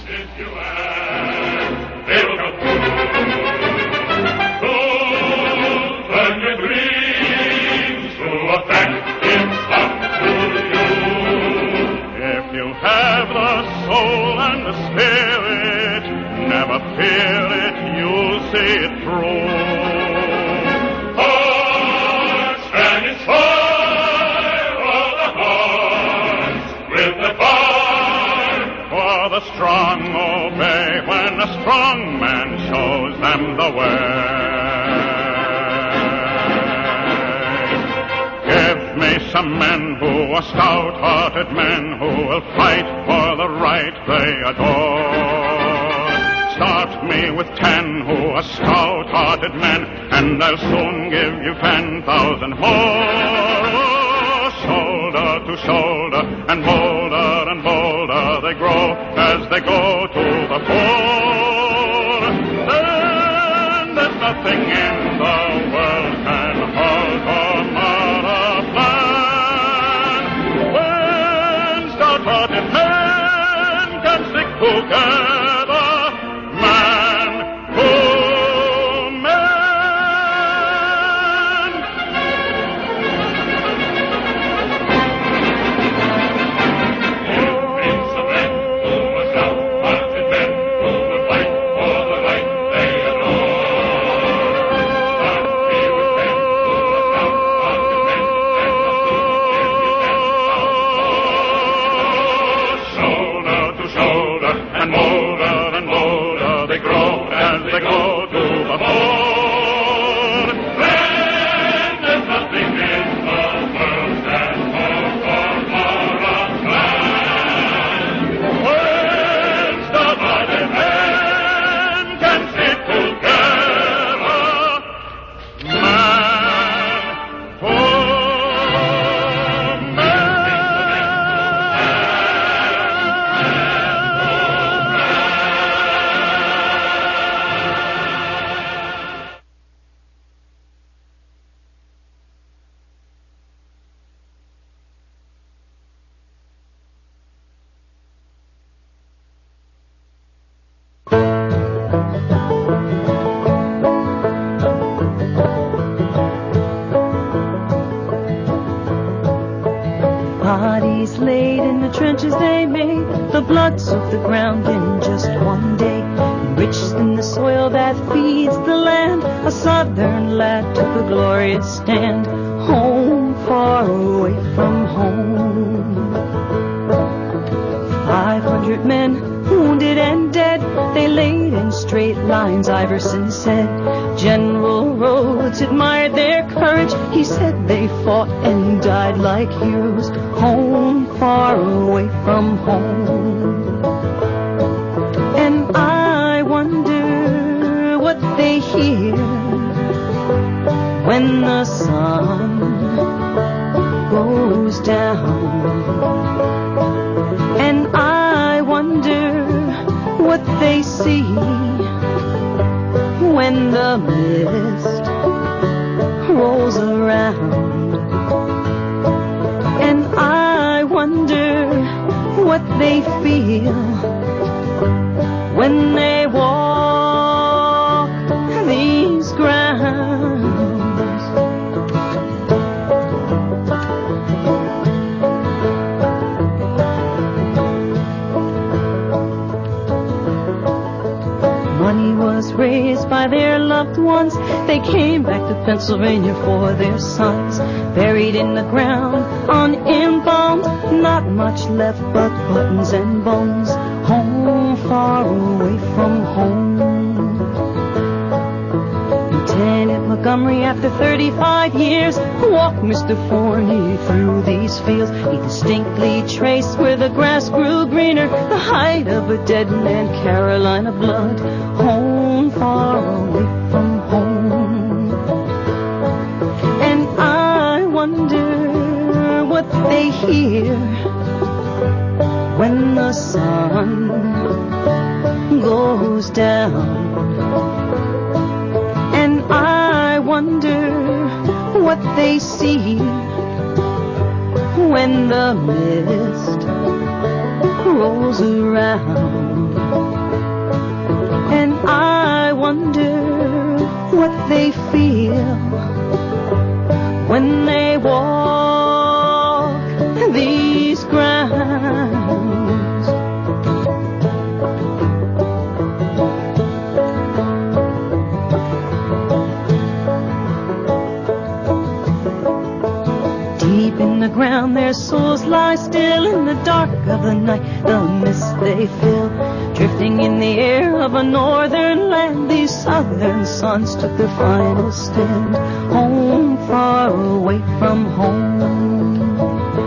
If you have the soul and the spirit, never fear it, you'll see it through. Hearts and fire of the heart with the fire. For the strong obey when a strong man shows them the way. Give me some men who are stout-hearted men who will fight for the right they adore. Start me with 10 who are stout-hearted men, and I'll soon give you 10,000 more. Oh, shoulder to shoulder, and bolder they grow as they go to the fore. Then there's nothing in the world can halt or mar a plan. When stout-hearted men can stick together, trenches they made, the blood soaked the ground in just one day. Enriched in the soil that feeds the land, a southern lad took a glorious stand. Home, far away from home. 500 men, wounded and dead, they laid in straight lines, Iverson said. General Rhodes admired their courage, he said they fought and died like heroes. Home, far away from home. And I wonder what they hear when the sun goes down. And I wonder what they see when the mist rolls around. And I wonder what they feel when they walk these grounds. Money was raised by their loved ones. They came back to Pennsylvania for their sons. Buried in the ground, unembalmed, not much left but buttons and bones. Home, far away from home. Lieutenant Montgomery, after 35 years, walked Mr. Forney through these fields. He distinctly traced where the grass grew greener, the height of a dead man, Carolina blood. Home, far away from home. And I wonder what they hear when the sun goes down. And I wonder what they see when the mist rolls around. And I wonder what they feel when they walk these grounds. Deep in the ground their souls lie still. In the dark of the night the mist they fill. Drifting in the air of a northern land, these southern suns took their final stand. Home, far away from home.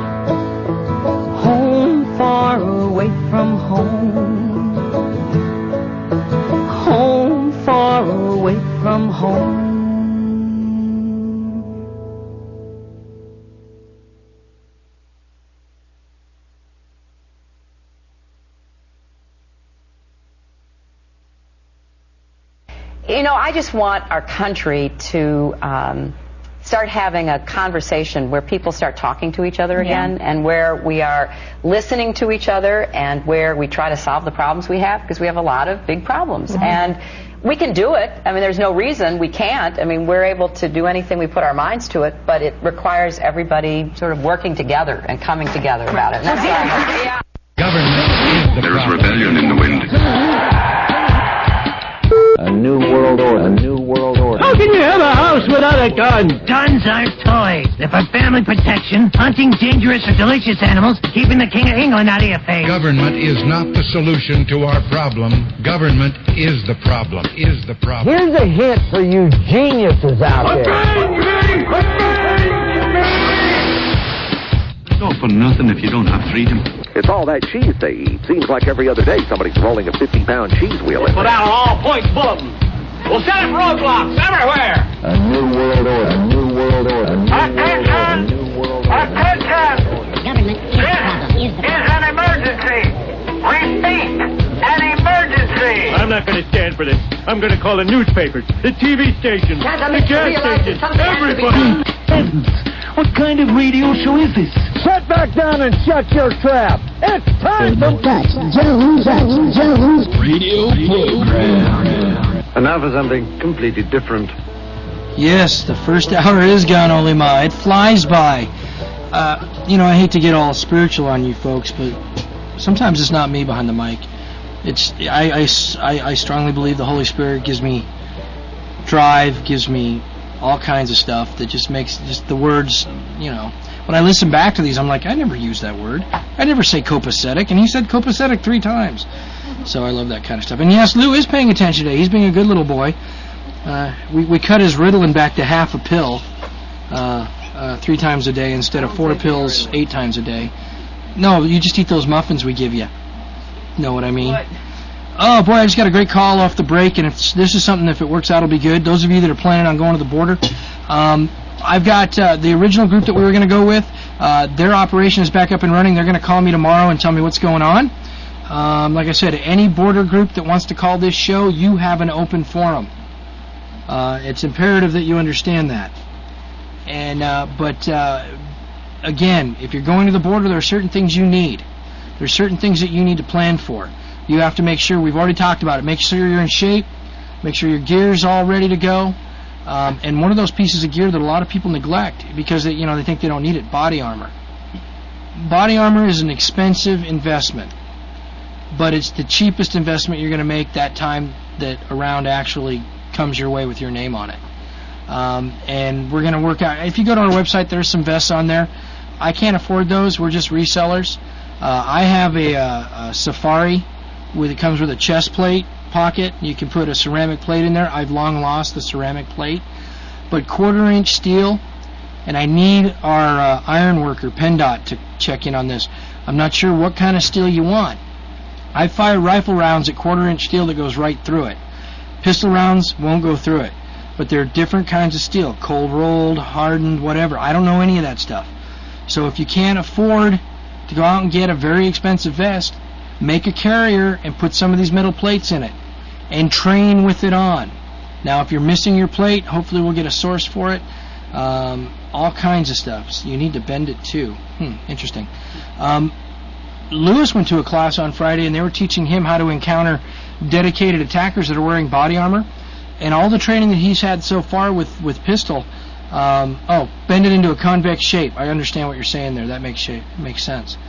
Home, far away from home. Home, far away from home. You know, I just want our country to start having a conversation where people start talking to each other again, and where we are listening to each other, and where we try to solve the problems we have, because we have a lot of big problems. And we can do it. I mean, there's no reason we can't. I mean, we're able to do anything we put our minds to it, but it requires everybody sort of working together and coming together about it. And that's yeah. There's rebellion in the wind. A new world order. A new world order. How can you have a house without a gun? Guns aren't toys. They're for family protection, hunting dangerous or delicious animals, keeping the King of England out of your face. Government is not the solution to our problem. Government is the problem. Is the problem. Here's a hint for you geniuses out there. It's all for nothing if you don't have freedom. It's all that cheese they eat. Seems like every other day somebody's rolling a 50-pound cheese wheel in. Put out an all-points bulletin. We'll set up roadblocks everywhere. A new world order. A new world order. A new world order. Attention! Government is an emergency. Repeat, an emergency. I'm not going to stand for this. I'm going to call the newspapers, the TV stations, the gas stations, everybody. What kind of radio show is this? Sit back down and shut your trap. It's time for Dutch Jones radio program. And now for something completely different. Yes, the first hour is gone, Ole Ma. It flies by. I hate to get all spiritual on you folks, but sometimes it's not me behind the mic. I strongly believe the Holy Spirit gives me drive, gives me all kinds of stuff that just makes just the words, when I listen back to these, I'm like, I never use that word. I never say copacetic, and he said copacetic 3 times. So I love that kind of stuff. And yes, Lou is paying attention today. He's being a good little boy. We cut his Ritalin back to half a pill 3 times a day instead of 4 pills 8 times a day. No, you just eat those muffins we give you. Know what I mean? What? Oh, boy, I just got a great call off the break, and if this is something, if it works out, it'll be good. Those of you that are planning on going to the border, I've got the original group that we were going to go with. Their operation is back up and running. They're going to call me tomorrow and tell me what's going on. Like I said, any border group that wants to call this show, you have an open forum. It's imperative that you understand that. And but again, if you're going to the border, there are certain things you need. There's certain things that you need to plan for. You have to make sure, we've already talked about it, make sure you're in shape, make sure your gear's all ready to go. And one of those pieces of gear that a lot of people neglect because they think they don't need it, body armor. Body armor is an expensive investment, but it's the cheapest investment you're going to make that time that a round actually comes your way with your name on it. And we're going to work out. If you go to our website, there's some vests on there. I can't afford those. We're just resellers. I have a Safari it comes with a chest plate pocket. You can put a ceramic plate in there. I've long lost the ceramic plate. But 1/4-inch steel, and I need our iron worker, PennDOT, to check in on this. I'm not sure what kind of steel you want. I fire rifle rounds at 1/4-inch steel that goes right through it. Pistol rounds won't go through it. But there are different kinds of steel, cold rolled, hardened, whatever. I don't know any of that stuff. So if you can't afford to go out and get a very expensive vest, make a carrier and put some of these metal plates in it and train with it on. Now, if you're missing your plate, hopefully we'll get a source for it. All kinds of stuff. So you need to bend it too. Interesting. Lewis went to a class on Friday, and they were teaching him how to encounter dedicated attackers that are wearing body armor. And all the training that he's had so far with pistol, bend it into a convex shape. I understand what you're saying there. That makes sense.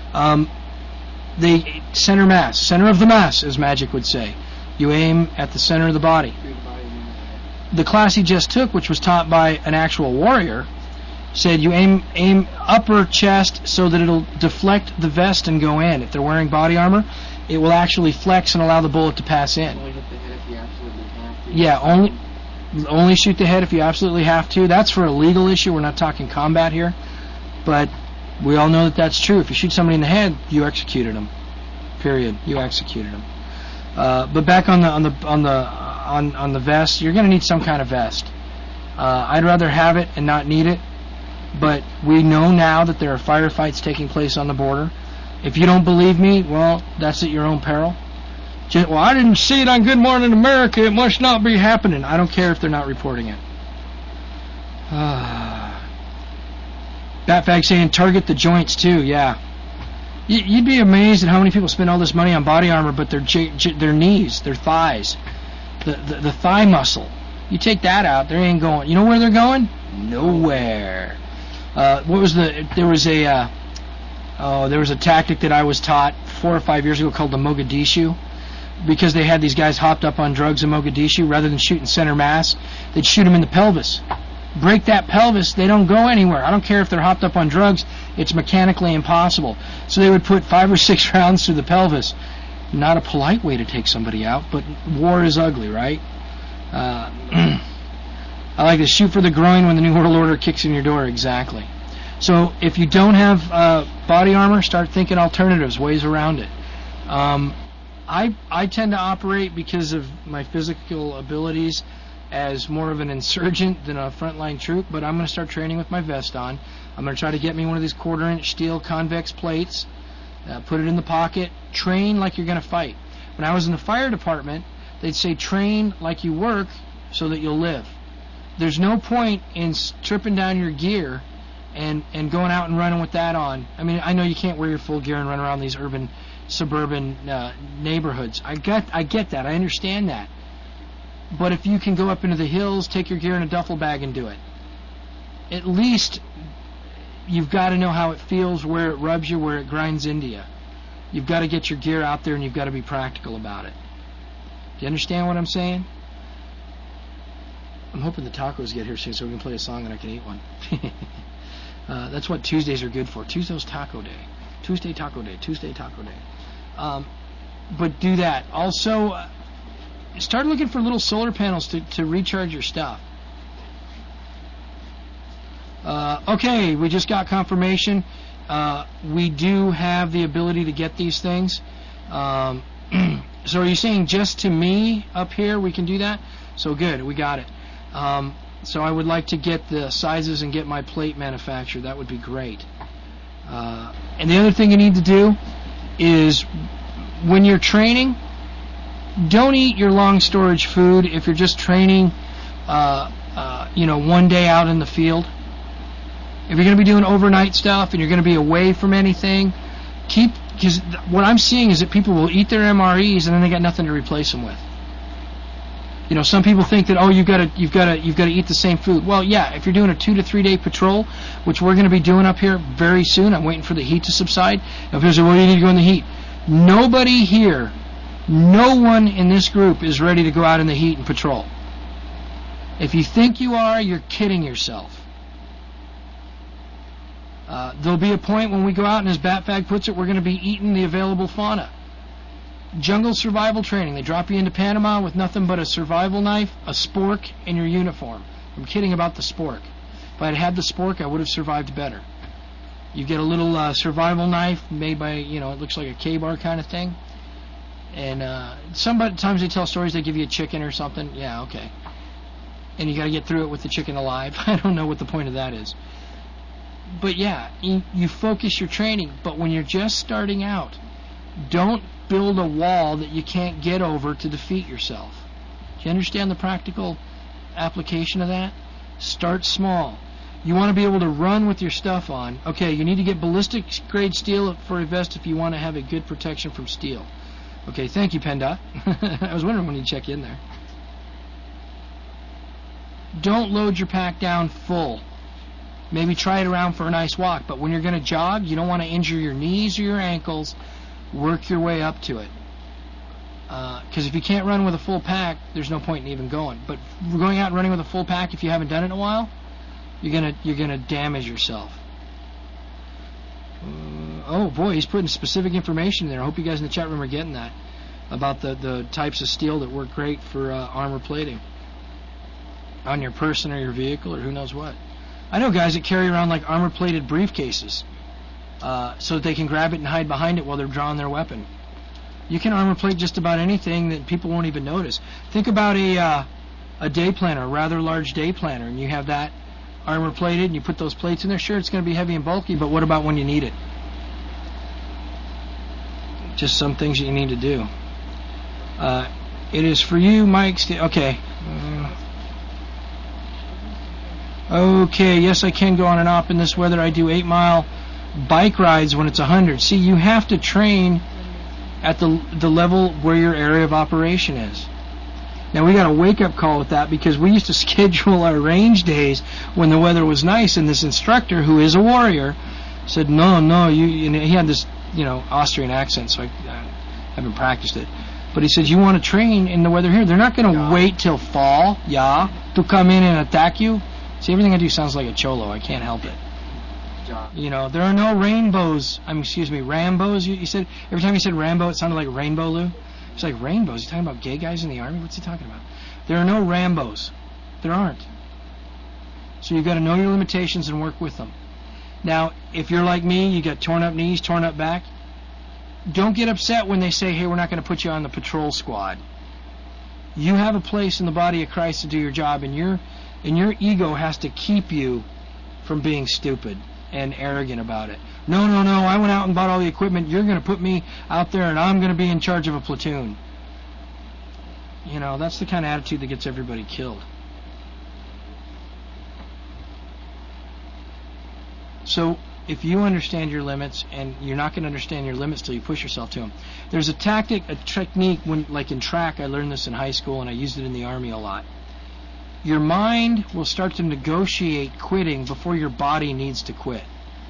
The center of the mass, as Magic would say. You aim at the center of the body. The class he just took, which was taught by an actual warrior, said you aim upper chest so that it'll deflect the vest and go in. If they're wearing body armor, it will actually flex and allow the bullet to pass in. Only hit the head if you absolutely have to. Yeah, only shoot the head if you absolutely have to. That's for a legal issue. We're not talking combat here. But we all know that that's true. If you shoot somebody in the head, you executed them. Period. You executed them. But back on the vest, you're going to need some kind of vest. I'd rather have it and not need it. But we know now that there are firefights taking place on the border. If you don't believe me, well, that's at your own peril. Well, I didn't see it on Good Morning America. It must not be happening. I don't care if they're not reporting it. Batfag saying target the joints too. Yeah, you'd be amazed at how many people spend all this money on body armor, but their knees, their thighs, the thigh muscle. You take that out, they ain't going. You know where they're going? Nowhere. There was a tactic that I was taught 4 or 5 years ago called the Mogadishu, because they had these guys hopped up on drugs in Mogadishu. Rather than shooting center mass, they'd shoot them in the pelvis. Break that pelvis, they don't go anywhere. I don't care if they're hopped up on drugs, it's mechanically impossible. So they would put 5 or 6 rounds through the pelvis. Not a polite way to take somebody out, but war is ugly, right? I like to shoot for the groin when the New World Order kicks in your door. Exactly. So if you don't have body armor, start thinking alternatives, ways around it. I tend to operate, because of my physical abilities, as more of an insurgent than a frontline troop, but I'm going to start training with my vest on. I'm going to try to get me one of these 1/4-inch steel convex plates, put it in the pocket, train like you're going to fight. When I was in the fire department, they'd say train like you work so that you'll live. There's no point in stripping down your gear and going out and running with that on. I mean, I know you can't wear your full gear and run around these urban, suburban neighborhoods. I get that. I understand that. But if you can go up into the hills, take your gear in a duffel bag and do it, at least you've got to know how it feels, where it rubs you, where it grinds into you. You've got to get your gear out there, and you've got to be practical about it. Do you understand what I'm saying? I'm hoping the tacos get here soon so we can play a song and I can eat one. That's what Tuesdays are good for. Tuesday's Taco Day. Tuesday Taco Day. Tuesday Taco Day. But do that. Also, start looking for little solar panels to recharge your stuff. Okay, we just got confirmation. We do have the ability to get these things. So are you saying just to me up here we can do that? So good, we got it. So I would like to get the sizes and get my plate manufactured. That would be great. And the other thing you need to do is when you're training, don't eat your long storage food if you're just training, one day out in the field. If you're going to be doing overnight stuff and you're going to be away from anything, because what I'm seeing is that people will eat their MREs and then they got nothing to replace them with. Some people think that you've got to eat the same food. Well, yeah, if you're doing a 2 to 3 day patrol, which we're going to be doing up here very soon. I'm waiting for the heat to subside. If there's you need to go in the heat. Nobody here, no one in this group is ready to go out in the heat and patrol. If you think you are, you're kidding yourself. There'll be a point when we go out, and as Batfag puts it, we're going to be eating the available fauna. Jungle survival training. They drop you into Panama with nothing but a survival knife, a spork, and your uniform. I'm kidding about the spork. If I had had the spork, I would have survived better. You get a little survival knife made by, it looks like a K-bar kind of thing. And sometimes they tell stories they give you a chicken or something. Yeah, okay. And you got to get through it with the chicken alive. I don't know what the point of that is. But yeah, you focus your training. But when you're just starting out, don't build a wall that you can't get over to defeat yourself. Do you understand the practical application of that? Start small. You want to be able to run with your stuff on. Okay, you need to get ballistic grade steel for a vest if you want to have a good protection from steel. Okay, thank you, PennDOT. I was wondering when you'd check in there. Don't load your pack down full. Maybe try it around for a nice walk, but when you're going to jog, you don't want to injure your knees or your ankles. Work your way up to it. Because if you can't run with a full pack, there's no point in even going. But going out and running with a full pack, if you haven't done it in a while, you're gonna damage yourself. Oh boy, he's putting specific information there. I hope you guys in the chat room are getting that about the types of steel that work great for armor plating on your person or your vehicle or who knows what. I know guys that carry around like armor plated briefcases. So that they can grab it and hide behind it while they're drawing their weapon. You can armor plate just about anything that people won't even notice. Think about a day planner, a rather large day planner, and you have that armor plated, and you put those plates in there. Sure, it's going to be heavy and bulky, but what about when you need it? Just some things that you need to do. It is for you, Mike. Okay. Okay, yes, I can go on and off in this weather. I do 8-mile bike rides when it's 100. See, you have to train at the level where your area of operation is. Now, we got a wake-up call with that because we used to schedule our range days when the weather was nice, and this instructor, who is a warrior, said, no, and he had this, Austrian accent, so I haven't practiced it. But he said, you want to train in the weather here. They're not going to wait till fall, to come in and attack you. See, everything I do sounds like a cholo. I can't help it. There are no rainbows. Rambos. You said every time you said Rambo, it sounded like Rainbow Lou. It's like rainbows. You talking about gay guys in the army? What's he talking about? There are no Rambos. There aren't. So you've got to know your limitations and work with them. Now, if you're like me, you got torn up knees, torn up back. Don't get upset when they say, "Hey, we're not going to put you on the patrol squad." You have a place in the body of Christ to do your job, and your ego has to keep you from being stupid and arrogant about it. No, I went out and bought all the equipment. You're going to put me out there and I'm going to be in charge of a platoon. That's the kind of attitude that gets everybody killed. So if you understand your limits, and you're not going to understand your limits till you push yourself to them. There's a technique, like in track, I learned this in high school and I used it in the Army a lot. Your mind will start to negotiate quitting before your body needs to quit.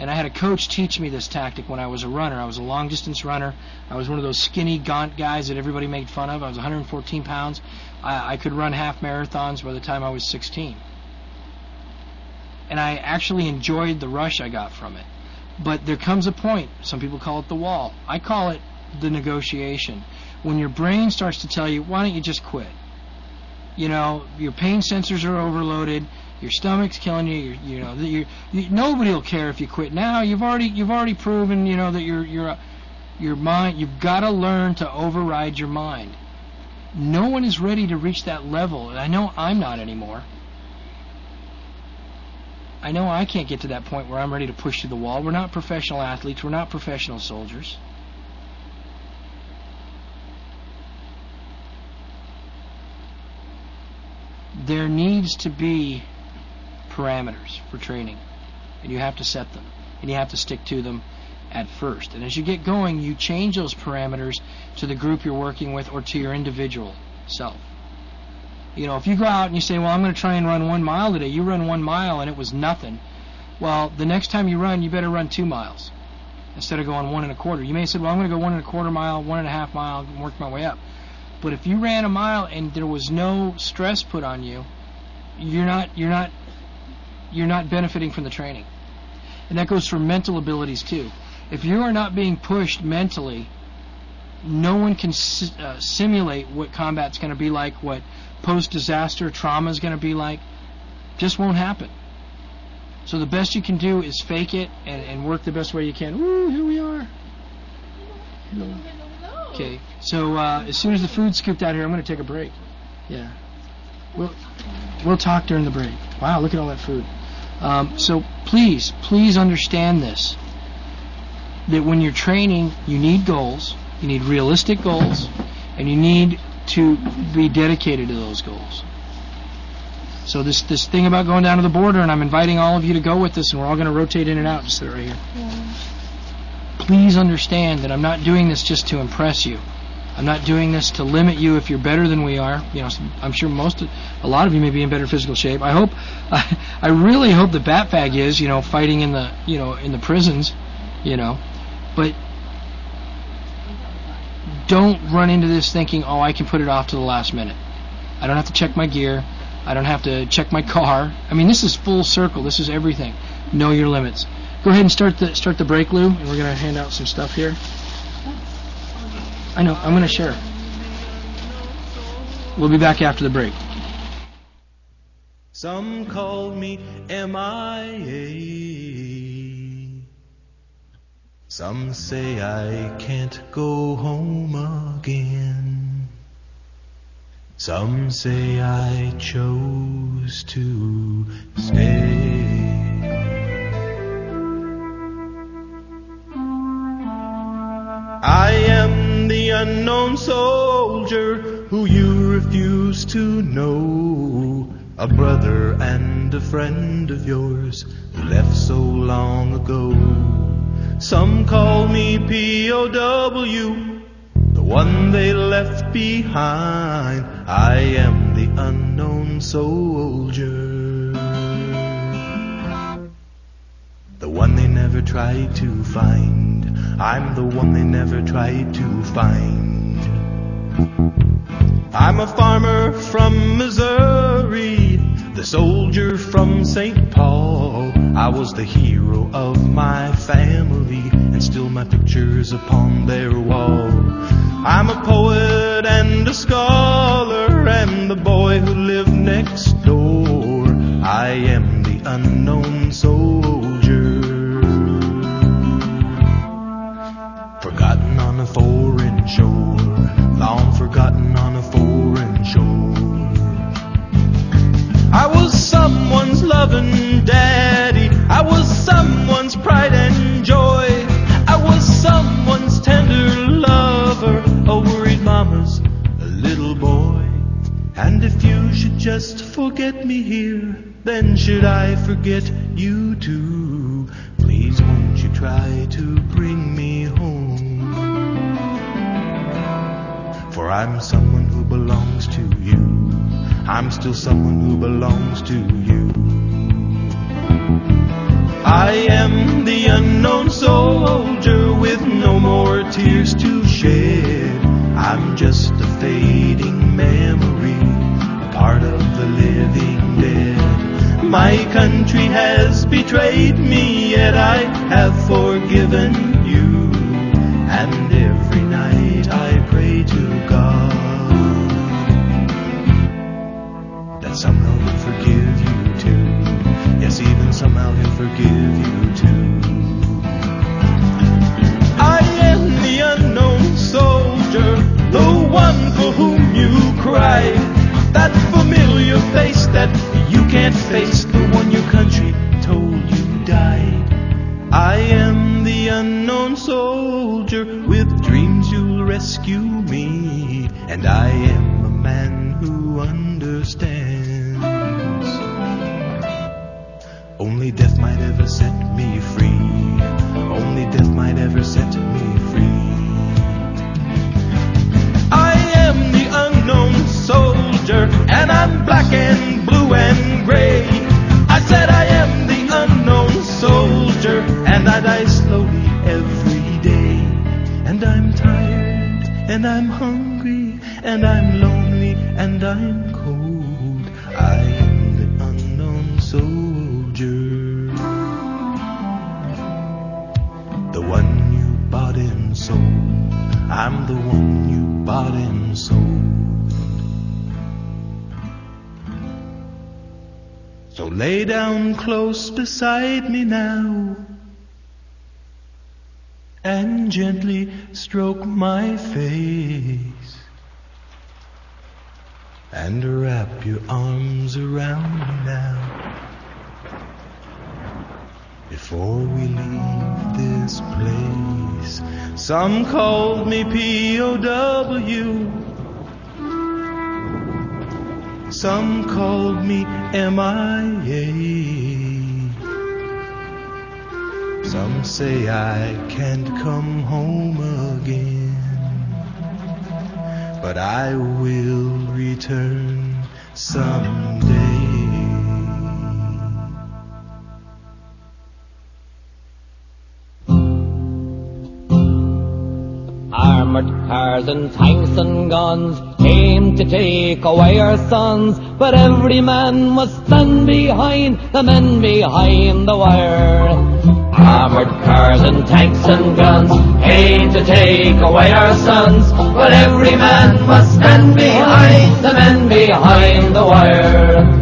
And I had a coach teach me this tactic when I was a runner. I was a long-distance runner. I was one of those skinny, gaunt guys that everybody made fun of. I was 114 pounds. I could run half marathons by the time I was 16. And I actually enjoyed the rush I got from it. But there comes a point, some people call it the wall. I call it the negotiation. When your brain starts to tell you, why don't you just quit? You know, your pain sensors are overloaded. Your stomach's killing you. Nobody will care if you quit now. You've already proven, that your mind. You've got to learn to override your mind. No one is ready to reach that level, and I know I'm not anymore. I know I can't get to that point where I'm ready to push to the wall. We're not professional athletes. We're not professional soldiers. There needs to be parameters for training, and you have to set them, and you have to stick to them at first. And as you get going, you change those parameters to the group you're working with or to your individual self. If you go out and you say, well, I'm going to try and run 1 mile today, you run 1 mile and it was nothing. Well, the next time you run, you better run 2 miles instead of going 1 1/4. You may say, well, I'm going to go 1 1/4 mile, 1 1/2 mile, and work my way up. But if you ran a mile and there was no stress put on you, you're not benefiting from the training. And that goes for mental abilities too. If you are not being pushed mentally, no one can simulate what combat's going to be like, what post-disaster trauma is going to be like. Just won't happen. So the best you can do is fake it and work the best way you can. Woo, here we are. Hello. Okay, so as soon as the food's scooped out here, I'm going to take a break. Yeah. We'll talk during the break. Wow, look at all that food. So please understand this. That when you're training, you need goals. You need realistic goals. And you need to be dedicated to those goals. So this thing about going down to the border, and I'm inviting all of you to go with us, and we're all going to rotate in and out. Just sit right here. Yeah. Please understand that I'm not doing this just to impress you. I'm not doing this to limit you if you're better than we are. I'm sure a lot of you may be in better physical shape. I really hope that Batfag is, fighting in the prisons, But don't run into this thinking, oh, I can put it off to the last minute. I don't have to check my gear. I don't have to check my car. I mean, this is full circle. This is everything. Know your limits. Go ahead and start the break, Lou, and we're going to hand out some stuff here. I know. I'm going to share. We'll be back after the break. Some call me MIA. Some say I can't go home again. Some say I chose to stay. I am the unknown soldier who you refuse to know. A brother and a friend of yours who left so long ago. Some call me POW, the one they left behind. I am the unknown soldier, the one they never tried to find. I'm the one they never tried to find. I'm a farmer from Missouri, the soldier from St. Paul. I was the hero of my family, and still my picture's upon their wall. I'm a poet and a scholar, and the boy who lived next door. I am the unknown soldier, forgotten on a foreign shore, long forgotten on a foreign shore. I was someone's loving daddy, I was someone's pride and joy, I was someone's tender lover, a worried mama's a little boy. And if you should just forget me here, then should I forget you too? Please won't you try to bring me home? For I'm someone who belongs to you, I'm still someone who belongs to you. I am the fading memory, part of the living dead. My country has betrayed me, yet I have forgiven you. And every night I pray to God that somehow he'll forgive you too. Yes, even somehow he'll forgive you too. I am the unknown soldier, the one for whom you cry. That familiar face that you can't face, the one your country told you died. I am the unknown soldier, with dreams you'll rescue me. And I am a man who understands. Only death might ever set me free. Only death might ever set me free. I am the unknown soldier, and I'm black and blue and gray. I said I am the unknown soldier, and I die slowly every day. And I'm tired, and I'm hungry, and I'm lonely, and I'm cold. I am the unknown soldier, the one you bought and sold. I'm the one you bought and sold. So lay down close beside me now and gently stroke my face and wrap your arms around me now before we leave this place. Some called me P.O.W., some called me M.I.A., some say I can't come home again, but I will return someday. Armored cars and tanks and guns came to take away our sons, but every man must stand behind the men behind the wire. Armored cars and tanks and guns came to take away our sons, but every man must stand behind the men behind the wire.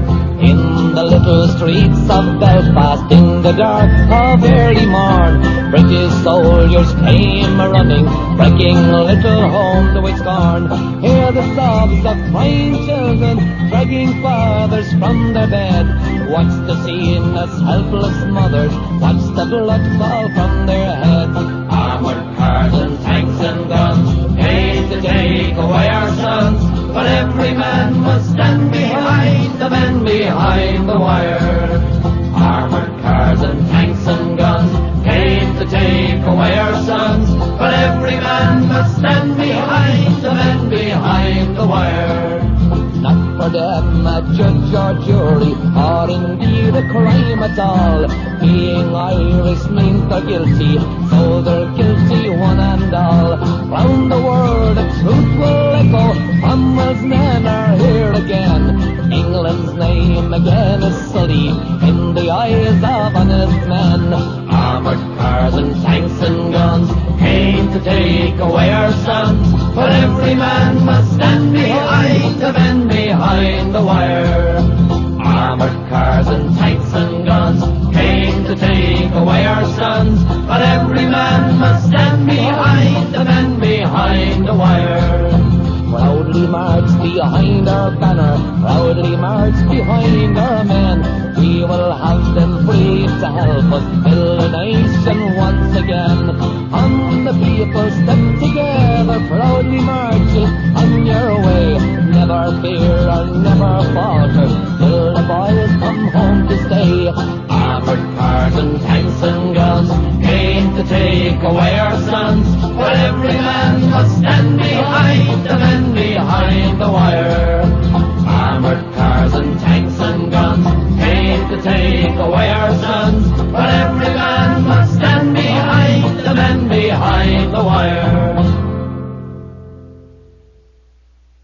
In the little streets of Belfast, in the dark of early morn, British soldiers came a-running, breaking little home to its scorn. Hear the sobs of crying children, dragging fathers from their bed. Watch the scene as helpless mothers watch the blood fall from their heads. Armored cars and tanks and guns came to take away our sons, but every man must stand behind the men behind the wire. Armored cars and tanks and guns came to take away our sons, but every man must stand behind the men behind the wire. Not for them a judge or jury, or indeed a crime at all. Being Irish means they're guilty, so they're guilty one and all. Round the world the truth will echo, Cromwell's men are here again. England's name again is sullied in the eyes of honest men. Armored cars and tanks and guns came to take away our sons, but every man must stand behind the men behind the wire. Armored cars and tanks and guns came to take away our sons, but every man must stand behind the men behind the wire. Proudly march behind our banner, proudly march behind our men. We will have them free to help us build a nation once again. On the people step together, proudly marching on your way. Never fear or never falter, till the boys come home to stay. Armored cars and tanks and guns came to take away our sons, but every man must stand behind the men behind the wire. Armored cars and tanks and guns came to take away our sons, but every man must stand behind the men behind the wire.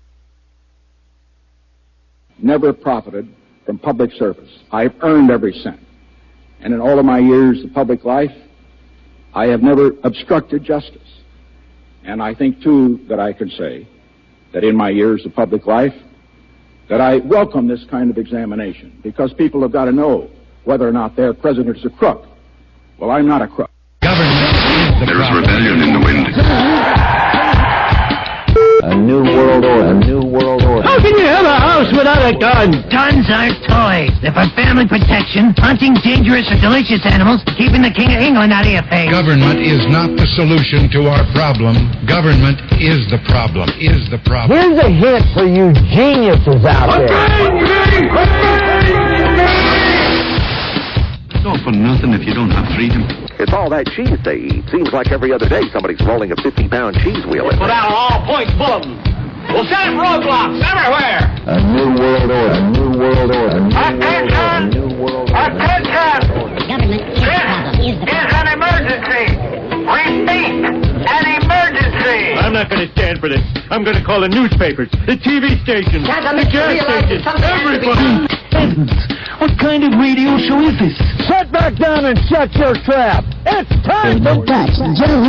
never profited from public service. I've earned every cent. And in all of my years of public life, I have never obstructed justice. And I think, too, that I can say that in my years of public life, that I welcome this kind of examination, because people have got to know whether or not their president is a crook. Well, I'm not a crook. There is rebellion in the wind. A new world order. A new world order. How can you have a house without a gun? Guns aren't toys. They're for family protection, hunting dangerous or delicious animals, keeping the King of England out of your face. Government is not the solution to our problem. Government is the problem. Is the problem. Here's a hint for you geniuses out there. It's all for nothing if you don't have freedom. It's all that cheese they eat. Seems like every other day somebody's rolling a 50-pound cheese wheel in Put there. out an all-points bulletin. We'll set up roadblocks everywhere. A new world order. A new world order. A new world order. A new world order. Attention! Government is the problem. Is the Is an emergency. Repeat, an emergency. I'm not going to stand for this. I'm going to call the newspapers, the TV stations, the gas stations, everybody. What kind of radio show is this? Sit back down and shut your trap. It's time to touch.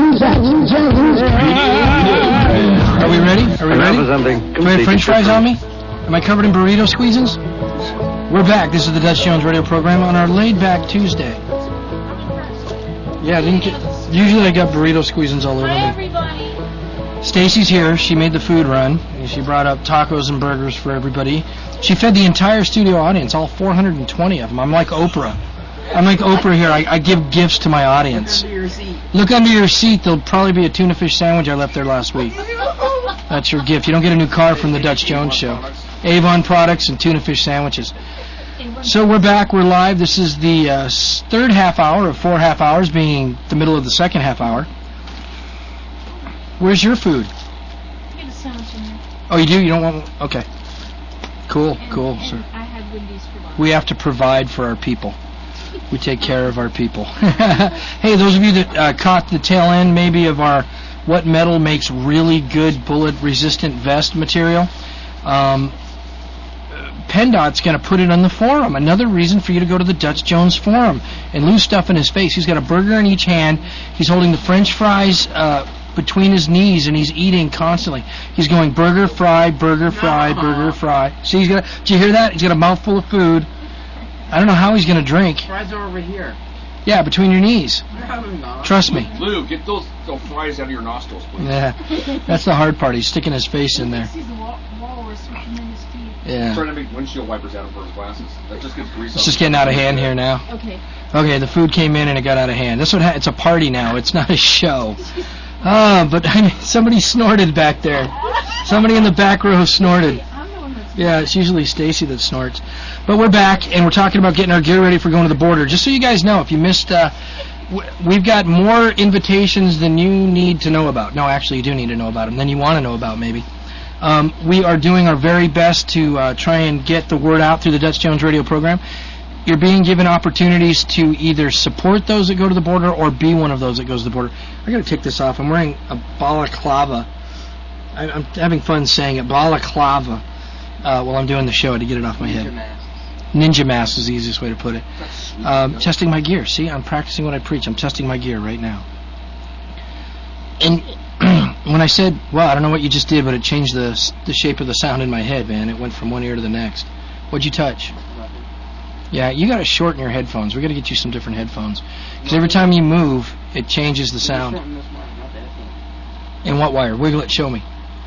Are we ready? Are we ready? Do I have French fries on me? Am I covered in burrito squeezins? We're back. This is the Dutch Jones radio program on our laid-back Tuesday. Yeah, usually I got burrito squeezins all over me. Stacy's here. She made the food run. She brought up tacos and burgers for everybody. She fed the entire studio audience, all 420 of them. I'm like Oprah. I'm like Oprah here. I give gifts to my audience. Look under your seat. There'll probably be a tuna fish sandwich I left there last week. That's your gift. You don't get a new car from the Dutch Jones Show. Avon products and tuna fish sandwiches. So we're back. We're live. This is the third half hour of 4 half hours, being the middle of the second half hour. Where's your food? Oh, you do? You don't want... Okay. Cool, sir. I had Wendy's for lunch. We have to provide for our people. We take care of our people. Hey, those of you that caught the tail end maybe of our What Metal Makes Really Good Bullet-Resistant Vest material, PennDOT's going to put it on the forum. Another reason for you to go to the Dutch Jones forum and lose stuff in his face. He's got a burger in each hand. He's holding the French fries between his knees, and he's eating constantly. He's going burger, fry, burger, fry, burger, fry. See, he's got. Did you hear that? He's got a mouthful of food. I don't know how he's going to drink. Fries are over here. Yeah, between your knees. Trust me. Lou, get those fries out of your nostrils, please. Yeah, that's the hard part. He's sticking his face in there. Yeah. He's trying to make windshield wipers out of his glasses. That just gets grease. It's just getting out of hand here now. Okay, the food came in and it got out of hand. That's what it's a party now. It's not a show. But somebody snorted back there. Somebody in the back row snorted. Yeah, it's usually Stacy that snorts. But we're back, and we're talking about getting our gear ready for going to the border. Just so you guys know, if you missed, we've got more invitations than you need to know about. No, actually, you do need to know about them, than you want to know about, maybe. We are doing our very best to try and get the word out through the Dutch Jones radio program. You're being given opportunities to either support those that go to the border or be one of those that goes to the border. I got to take this off. I'm wearing a balaclava. I'm having fun saying it, balaclava, while I'm doing the show to get it off my head. Ninja mask is the easiest way to put it. Testing my gear. See, I'm practicing what I preach. I'm testing my gear right now. And when I said, well, I don't know what you just did, but it changed the shape of the sound in my head, man. It went from one ear to the next. What'd you touch? Yeah, you got to shorten your headphones. We got to get you some different headphones. Because every time you move, it changes the sound. In what wire? Wiggle it, show me.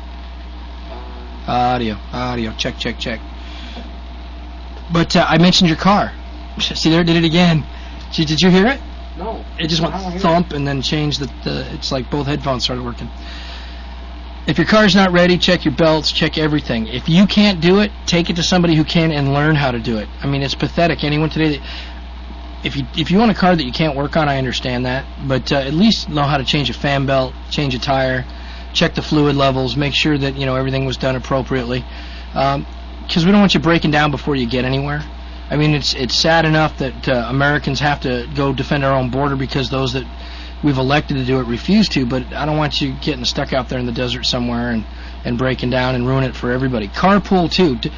Audio. Check. But I mentioned your car. See, there, did it again. Did you hear it? No. It just went thump and then changed it's like both headphones started working. If your car's not ready, check your belts, check everything. If you can't do it, take it to somebody who can and learn how to do it. I mean, it's pathetic. Anyone today that if you own a car that you can't work on, I understand that, but at least know how to change a fan belt, change a tire, check the fluid levels, make sure that everything was done appropriately. Because we don't want you breaking down before you get anywhere. I mean, it's sad enough that Americans have to go defend our own border because those that we've elected to do it refuse to, but I don't want you getting stuck out there in the desert somewhere and breaking down and ruin it for everybody. Carpool, too.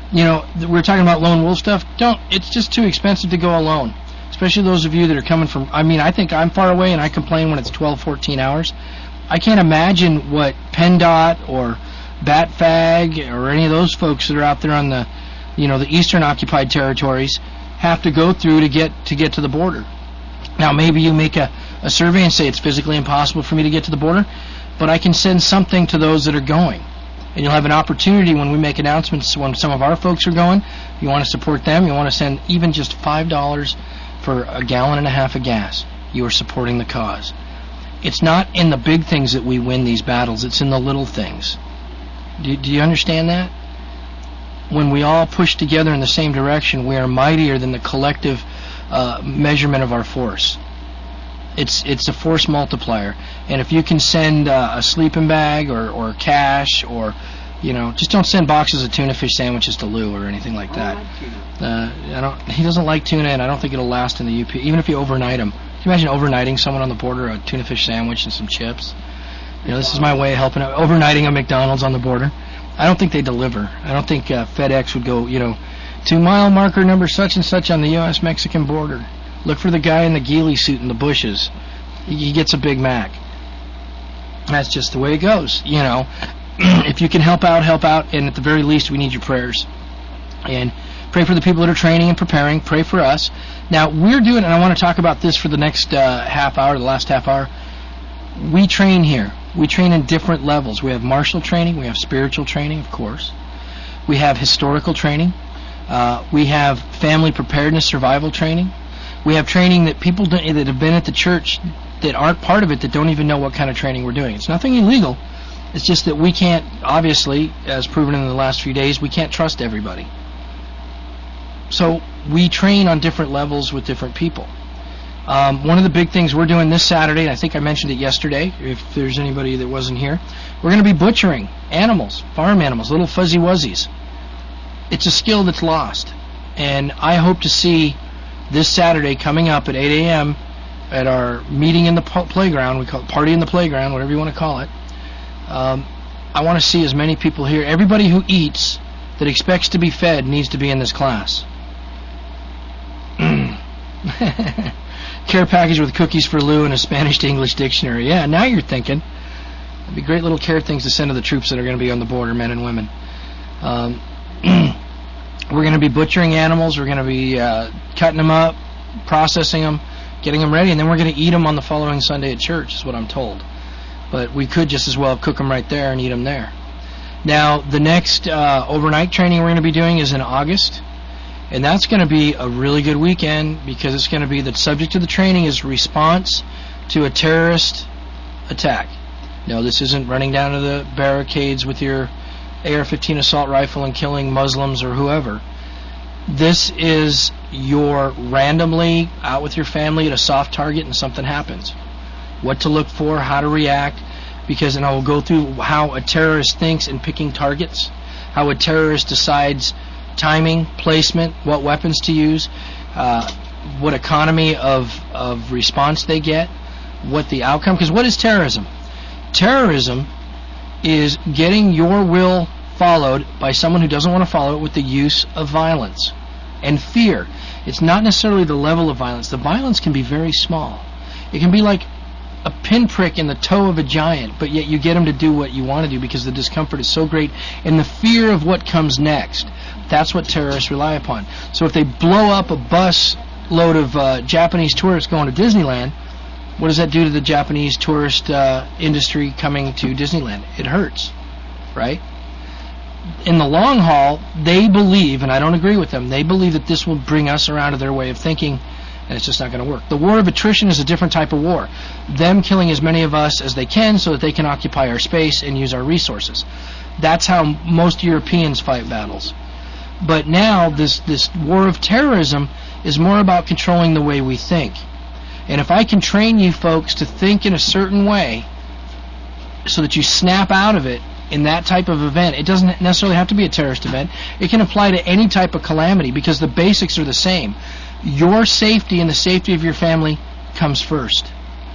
we're talking about lone wolf stuff. It's just too expensive to go alone. Especially those of you that are coming from, I think I'm far away and I complain when it's 12, 14 hours. I can't imagine what PennDOT or BATFAG or any of those folks that are out there on the, the eastern occupied territories have to go through to get to the border. Now, maybe you make a survey and say it's physically impossible for me to get to the border, but I can send something to those that are going. And you'll have an opportunity when we make announcements when some of our folks are going. You want to support them, you want to send even just $5 for a gallon and a half of gas. You are supporting the cause. It's not in the big things that we win these battles. It's in the little things. Do you understand that? When we all push together in the same direction, we are mightier than the collective measurement of our force. It's a force multiplier. And if you can send a sleeping bag or cash or, just don't send boxes of tuna fish sandwiches to Lou or anything like that. He doesn't like tuna, and I don't think it'll last in the UP, even if you overnight him. Can you imagine overnighting someone on the border a tuna fish sandwich and some chips? This is my way of helping out. Overnighting a McDonald's on the border. I don't think they deliver. I don't think FedEx would go, to mile marker number such and such on the U.S.-Mexican border. Look for the guy in the ghillie suit in the bushes. He gets a Big Mac. That's just the way it goes, If you can help out, and at the very least, we need your prayers. And pray for the people that are training and preparing. Pray for us. Now, we're doing, and I want to talk about this for the next half hour, the last half hour. We train here. We train in different levels. We have martial training. We have spiritual training, of course. We have historical training. We have family preparedness, survival training. We have training that people that have been at the church that aren't part of it that don't even know what kind of training we're doing. It's nothing illegal. It's just that we can't, obviously, as proven in the last few days, we can't trust everybody. So we train on different levels with different people. One of the big things we're doing this Saturday, and I think I mentioned it yesterday, if there's anybody that wasn't here, we're going to be butchering animals, farm animals, little fuzzy wuzzies. It's a skill that's lost. And I hope to see this Saturday coming up at 8 a.m. at our meeting in the playground. We call it Party in the Playground, whatever you want to call it. I want to see as many people here. Everybody who eats that expects to be fed needs to be in this class. Care package with cookies for Lou and a Spanish to English dictionary. Yeah, now you're thinking. It'd be great little care things to send to the troops that are going to be on the border, men and women. We're going to be butchering animals. We're going to be cutting them up, processing them, getting them ready, and then we're going to eat them on the following Sunday at church, is what I'm told. But we could just as well cook them right there and eat them there. Now, the next overnight training we're going to be doing is in August, and that's going to be a really good weekend because it's going to be the subject of the training is response to a terrorist attack. No, this isn't running down to the barricades with your AR-15 assault rifle and killing Muslims or whoever. This is your randomly out with your family at a soft target and something happens. What to look for, how to react, and I will go through how a terrorist thinks in picking targets, how a terrorist decides timing, placement, what weapons to use, what economy of response they get, what the outcome, because what is terrorism? Terrorism is getting your will followed by someone who doesn't want to follow it with the use of violence and fear. It's not necessarily the level of violence. The violence can be very small. It can be like a pinprick in the toe of a giant, but yet you get them to do what you want to do because the discomfort is so great and the fear of what comes next. That's what terrorists rely upon. So if they blow up a bus load of Japanese tourists going to Disneyland, what does that do to the Japanese tourist industry coming to Disneyland? It hurts, right? In the long haul, they believe, and I don't agree with them, they believe that this will bring us around to their way of thinking, and it's just not going to work. The war of attrition is a different type of war. Them killing as many of us as they can so that they can occupy our space and use our resources. That's how most Europeans fight battles. But now, this war of terrorism is more about controlling the way we think. And if I can train you folks to think in a certain way so that you snap out of it in that type of event, it doesn't necessarily have to be a terrorist event. It can apply to any type of calamity because the basics are the same. Your safety and the safety of your family comes first.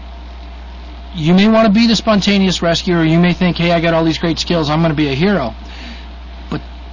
You may want to be the spontaneous rescuer. You may think, hey, I got all these great skills. I'm going to be a hero. But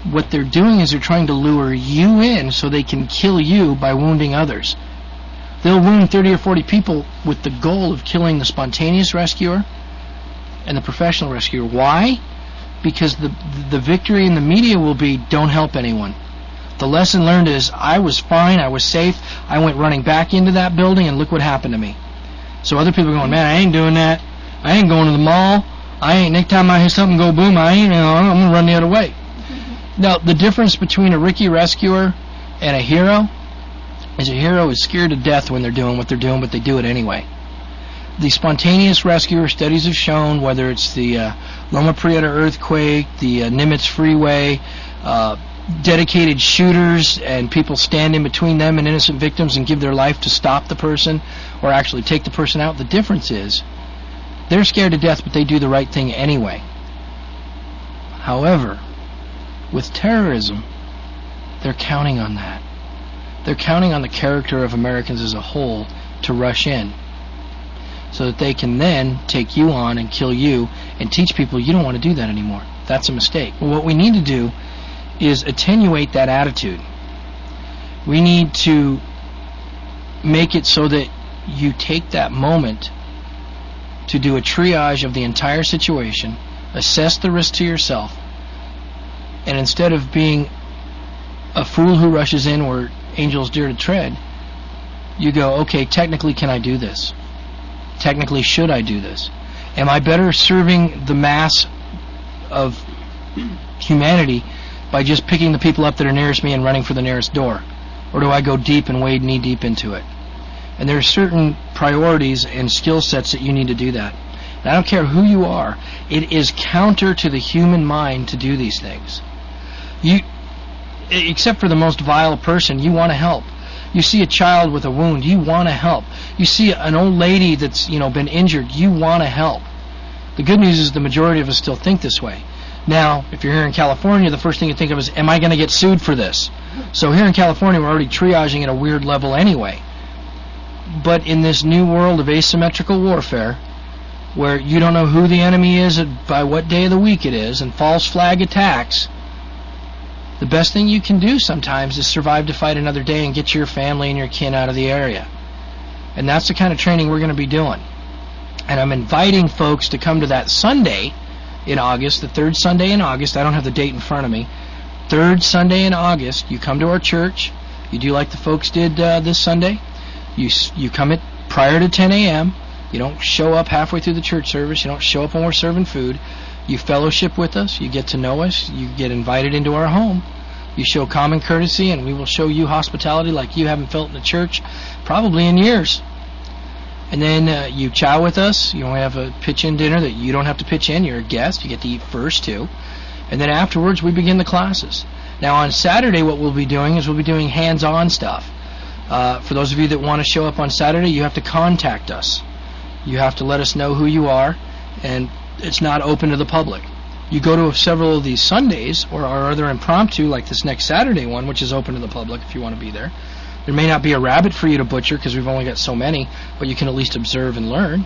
what they're doing is they're trying to lure you in so they can kill you by wounding others. They'll wound 30 or 40 people with the goal of killing the spontaneous rescuer and the professional rescuer. Why? Because the victory in the media will be, don't help anyone. The lesson learned is, I was fine, I was safe, I went running back into that building, and look what happened to me. So other people are going, man, I ain't doing that. I ain't going to the mall. Next time I hear something go boom, I'm going to run the other way. Now, the difference between a Ricky rescuer and a hero is a hero is scared to death when they're doing what they're doing, but they do it anyway. The spontaneous rescuer, studies have shown, whether it's the Loma Prieta earthquake, the Nimitz freeway, dedicated shooters and people stand in between them and innocent victims and give their life to stop the person or actually take the person out. The difference is they're scared to death, but they do the right thing anyway. However, with terrorism, they're counting on that. They're counting on the character of Americans as a whole to rush in so that they can then take you on and kill you and teach people you don't want to do that anymore. That's a mistake. Well, what we need to do is attenuate that attitude. We need to make it so that you take that moment to do a triage of the entire situation, assess the risk to yourself, and instead of being a fool who rushes in where angels dare to tread, you go, okay, technically can I do this? Technically should I do this? Am I better serving the mass of humanity by just picking the people up that are nearest me and running for the nearest door? Or do I go deep and wade knee deep into it? And there are certain priorities and skill sets that you need to do that. And I don't care who you are, it is counter to the human mind to do these things. Except for the most vile person, you want to help. You see a child with a wound, you want to help. You see an old lady that's been injured, you want to help. The good news is the majority of us still think this way. Now, if you're here in California, the first thing you think of is, am I going to get sued for this? So here in California, we're already triaging at a weird level anyway. But in this new world of asymmetrical warfare, where you don't know who the enemy is by what day of the week it is, and false flag attacks, the best thing you can do sometimes is survive to fight another day and get your family and your kin out of the area. And that's the kind of training we're going to be doing. And I'm inviting folks to come to that Sunday in August, the third Sunday in August. I don't have the date in front of me. Third Sunday in August, you come to our church. You do like the folks did this Sunday. You come prior to 10 a.m. You don't show up halfway through the church service. You don't show up when we're serving food. You fellowship with us. You get to know us. You get invited into our home. You show common courtesy, and we will show you hospitality like you haven't felt in the church probably in years. And then you chow with us. You have a pitch-in dinner that you don't have to pitch in. You're a guest. You get to eat first, too. And then afterwards, we begin the classes. Now, on Saturday, what we'll be doing is we'll be doing hands-on stuff. For those of you that want to show up on Saturday, you have to contact us. You have to let us know who you are, and it's not open to the public. You go to several of these Sundays, or our other impromptu, like this next Saturday one, which is open to the public if you want to be there. There may not be a rabbit for you to butcher because we've only got so many, but you can at least observe and learn.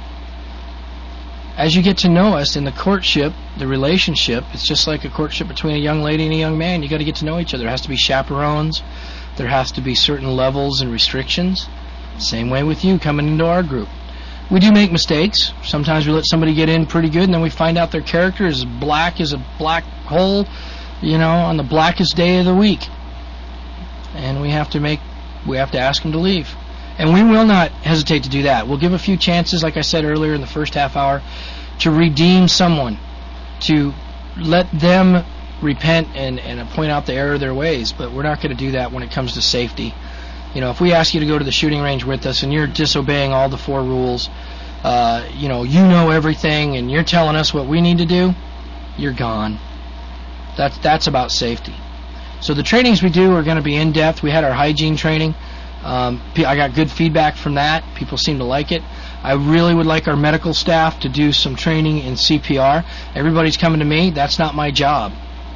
As you get to know us in the courtship, the relationship, it's just like a courtship between a young lady and a young man. You got to get to know each other. There has to be chaperones. There has to be certain levels and restrictions. Same way with you coming into our group. We do make mistakes. Sometimes we let somebody get in pretty good, and then we find out their character is black as a black hole, on the blackest day of the week. And we have to ask them to leave. And we will not hesitate to do that. We'll give a few chances, like I said earlier in the first half hour, to redeem someone, to let them repent and point out the error of their ways. But we're not going to do that when it comes to safety. If we ask you to go to the shooting range with us and you're disobeying all the 4 rules, you know everything and you're telling us what we need to do, you're gone. That's about safety. So the trainings we do are going to be in-depth. We had our hygiene training. I got good feedback from that. People seem to like it. I really would like our medical staff to do some training in CPR. Everybody's coming to me. That's not my job.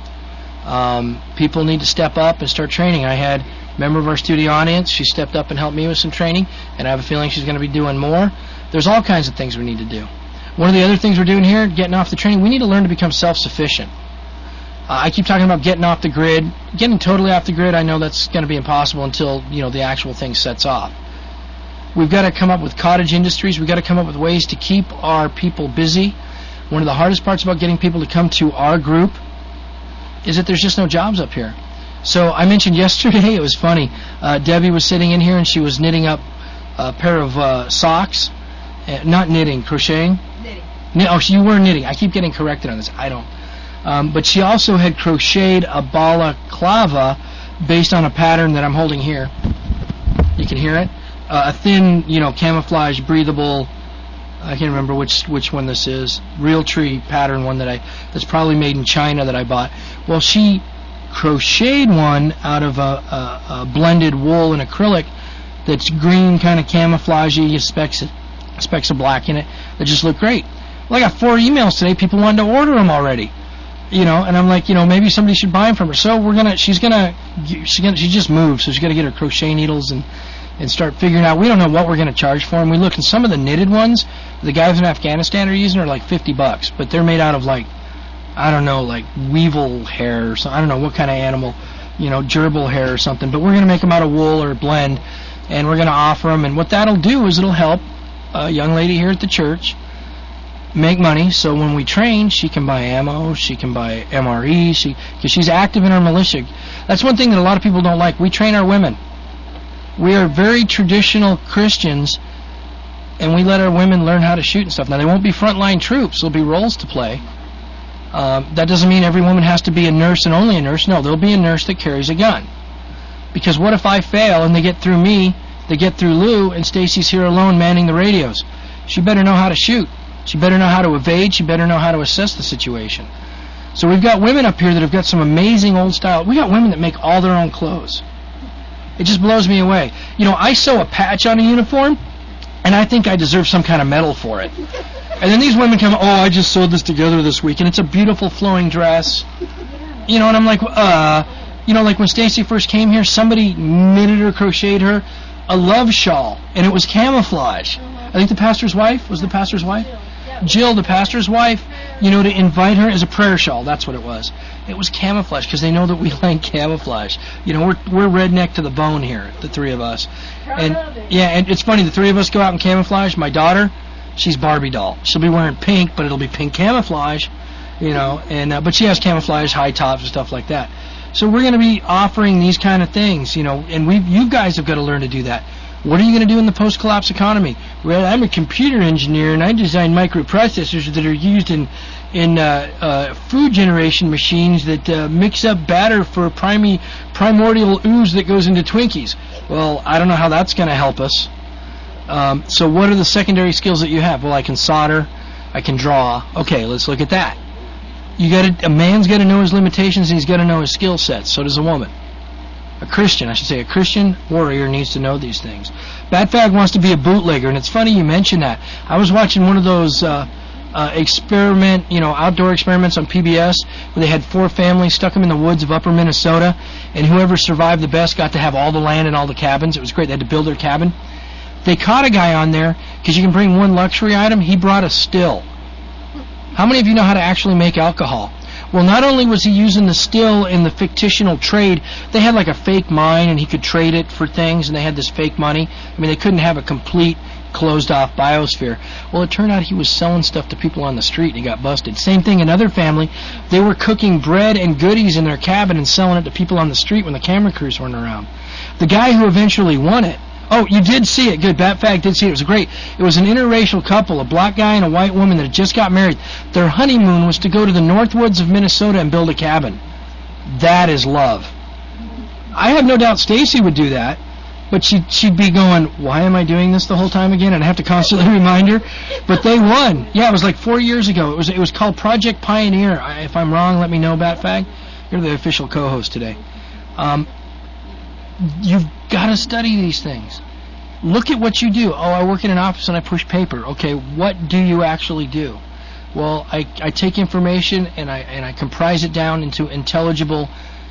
People need to step up and start training. I had a member of our studio audience. She stepped up and helped me with some training, and I have a feeling she's going to be doing more. There's all kinds of things we need to do. One of the other things we're doing here, getting off the training, we need to learn to become self-sufficient. I keep talking about getting off the grid. Getting totally off the grid, I know that's going to be impossible until, the actual thing sets off. We've got to come up with cottage industries. We've got to come up with ways to keep our people busy. One of the hardest parts about getting people to come to our group is that there's just no jobs up here. So I mentioned yesterday, it was funny, Debbie was sitting in here and she was knitting up a pair of socks. Not knitting, crocheting? Knitting. Oh, you were knitting. I keep getting corrected on this. I don't. But she also had crocheted a balaclava based on a pattern that I'm holding here. You can hear it. A thin, camouflage, breathable. I can't remember which one this is. Realtree pattern one that's probably made in China that I bought. Well, she crocheted one out of a blended wool and acrylic that's green, kind of camouflagey, specks of black in it that just look great. Well, I got 4 emails today. People wanted to order them already. And I'm like, maybe somebody should buy them from her. So she just moved, so she's gonna get her crochet needles and start figuring out. We don't know what we're gonna charge for them. We looked, and some of the knitted ones the guys in Afghanistan are using are like $50, but they're made out of like weevil hair or something. I don't know what kind of animal, gerbil hair or something. But we're gonna make them out of wool or a blend, and we're gonna offer them. And what that'll do is it'll help a young lady here at the church make money, so when we train, she can buy ammo, she can buy MRE, because she's active in our militia. That's one thing that a lot of people don't like. We train our women. We are very traditional Christians, and we let our women learn how to shoot and stuff. Now, they won't be frontline troops. There'll be roles to play. That doesn't mean every woman has to be a nurse and only a nurse. No, there'll be a nurse that carries a gun. Because what if I fail and they get through me, they get through Lou, and Stacy's here alone manning the radios? She better know how to shoot. She better know how to evade. She better know how to assess the situation. So we've got women up here that have got some amazing old style. We got women that make all their own clothes. It just blows me away. I sew a patch on a uniform, and I think I deserve some kind of medal for it. And then these women come, I just sewed this together this week, and it's a beautiful flowing dress. And I'm like, like when Stacy first came here, somebody knitted or crocheted her a love shawl, and it was camouflage. I think the pastor's wife was the pastor's wife. Jill, the pastor's wife, to invite her as a prayer shawl. That's what it was. It was camouflage because they know that we like camouflage. We're redneck to the bone here, the three of us. And it's funny. The three of us go out in camouflage. My daughter, she's Barbie doll. She'll be wearing pink, but it'll be pink camouflage, but she has camouflage high tops and stuff like that. So we're going to be offering these kind of things, and you guys have got to learn to do that. What are you going to do in the post-collapse economy? Well, I'm a computer engineer, and I design microprocessors that are used in food generation machines that mix up batter for primordial ooze that goes into Twinkies. Well, I don't know how that's going to help us. So what are the secondary skills that you have? Well, I can solder. I can draw. Okay, let's look at that. A man's got to know his limitations, and he's got to know his skill sets. So does a woman. A Christian warrior needs to know these things. Batfag wants to be a bootlegger, and it's funny you mention that. I was watching one of those outdoor experiments on PBS where they had 4 families, stuck them in the woods of upper Minnesota, and whoever survived the best got to have all the land and all the cabins. It was great. They had to build their cabin. They caught a guy on there because you can bring one luxury item. He brought a still. How many of you know how to actually make alcohol? Well, not only was he using the still in the fictional trade, they had like a fake mine, and he could trade it for things, and they had this fake money. I mean, they couldn't have a complete closed-off biosphere. Well, it turned out he was selling stuff to people on the street, and he got busted. Same thing, another family, they were cooking bread and goodies in their cabin and selling it to people on the street when the camera crews weren't around. The guy who eventually won it, you did see it. Good. Batfag did see it. It was great. It was an interracial couple, a black guy and a white woman that had just got married. Their honeymoon was to go to the Northwoods of Minnesota and build a cabin. That is love. I have no doubt Stacy would do that, but she'd be going, why am I doing this the whole time again? And I have to constantly remind her. But they won. Yeah, it was like 4 years ago. It was called Project Pioneer. If I'm wrong, let me know, Batfag. You're the official co-host today. You've got to study these things. Look at what you do. I work in an office and I push paper. Okay, what do you actually do? Well, I take information and I comprise it down into intelligible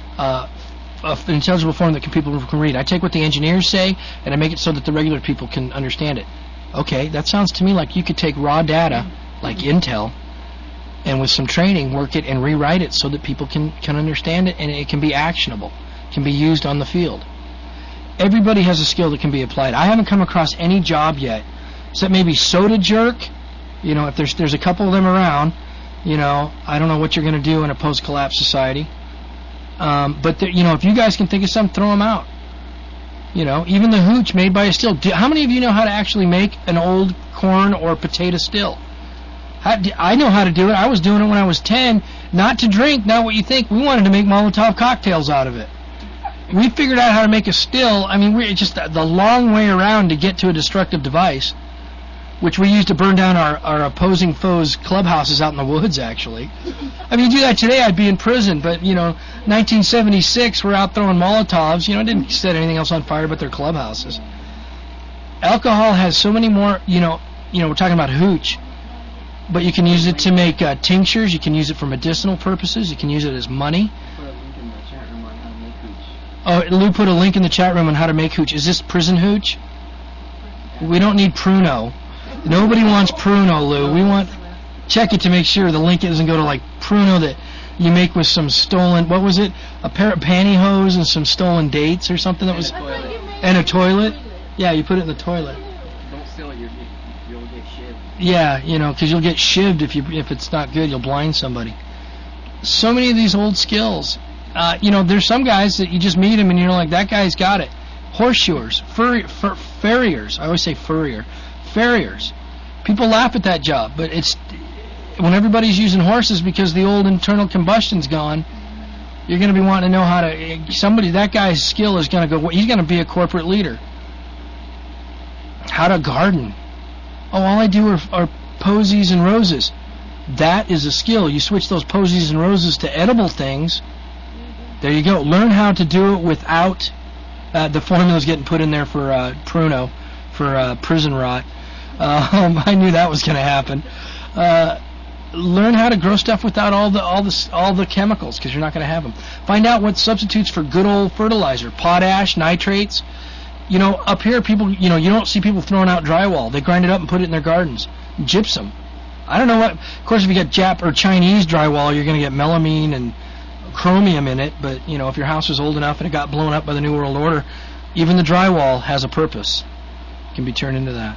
form that people can read. I take what the engineers say and I make it so that the regular people can understand it. Okay, that sounds to me like you could take raw data, like Intel, and with some training, work it and rewrite it so that people can understand it and it can be actionable, can be used on the field. Everybody has a skill that can be applied. I haven't come across any job yet, except maybe soda jerk. You know, if there's a couple of them around, you know, I don't know what you're going to do in a post-collapse society. But you know, if you guys can think of something, throw them out. You know, even the hooch made by a still. How many of you know how to actually make an old corn or potato still? I know how to do it. I was doing it when I was 10. Not to drink, not what you think. We wanted to make Molotov cocktails out of it. We figured out how to make a still. I mean, it's just the long way around to get to a destructive device, which we used to burn down our opposing foes' clubhouses out in the woods, actually. I mean, you do that today, I'd be in prison. But, you know, 1976, we're out throwing Molotovs. You know, didn't set anything else on fire but their clubhouses. Alcohol has so many more, you know, we're talking about hooch. But you can use it to make tinctures. You can use it for medicinal purposes. You can use it as money. Oh, Lou put a link in the chat room on how to make hooch. Is this prison hooch? We don't need Pruno. Nobody wants Pruno, Lou. We want... Check it to make sure the link doesn't go to, like, Pruno that you make with some stolen... What was it? A pair of pantyhose and some stolen dates or something that was... And a toilet? Yeah, you put it in the toilet. Don't steal it. You'll get shivved. Yeah, you know, because you'll get shivved if it's not good. You'll blind somebody. So many of these old skills. You know, there's some guys that you just meet them and you're like, that guy's got it. Horseshoers, farriers. I always say furrier. Farriers. People laugh at that job, but it's when everybody's using horses because the old internal combustion's gone. You're going to be wanting to know how to. That guy's skill is going to go. He's going to be a corporate leader. How to garden. Oh, all I do are posies and roses. That is a skill. You switch those posies and roses to edible things. There you go. Learn how to do it without the formulas getting put in there for Pruno, for prison rot. I knew that was going to happen. Learn how to grow stuff without all the chemicals, because you're not going to have them. Find out what substitutes for good old fertilizer, potash, nitrates. You know, up here, people, you know, you don't see people throwing out drywall. They grind it up and put it in their gardens. Gypsum. I don't know what. Of course, if you got Jap or Chinese drywall, you're going to get melamine and chromium in it. But you know, if your house was old enough and it got blown up by the New World Order, even the drywall has a purpose. It can be turned into that.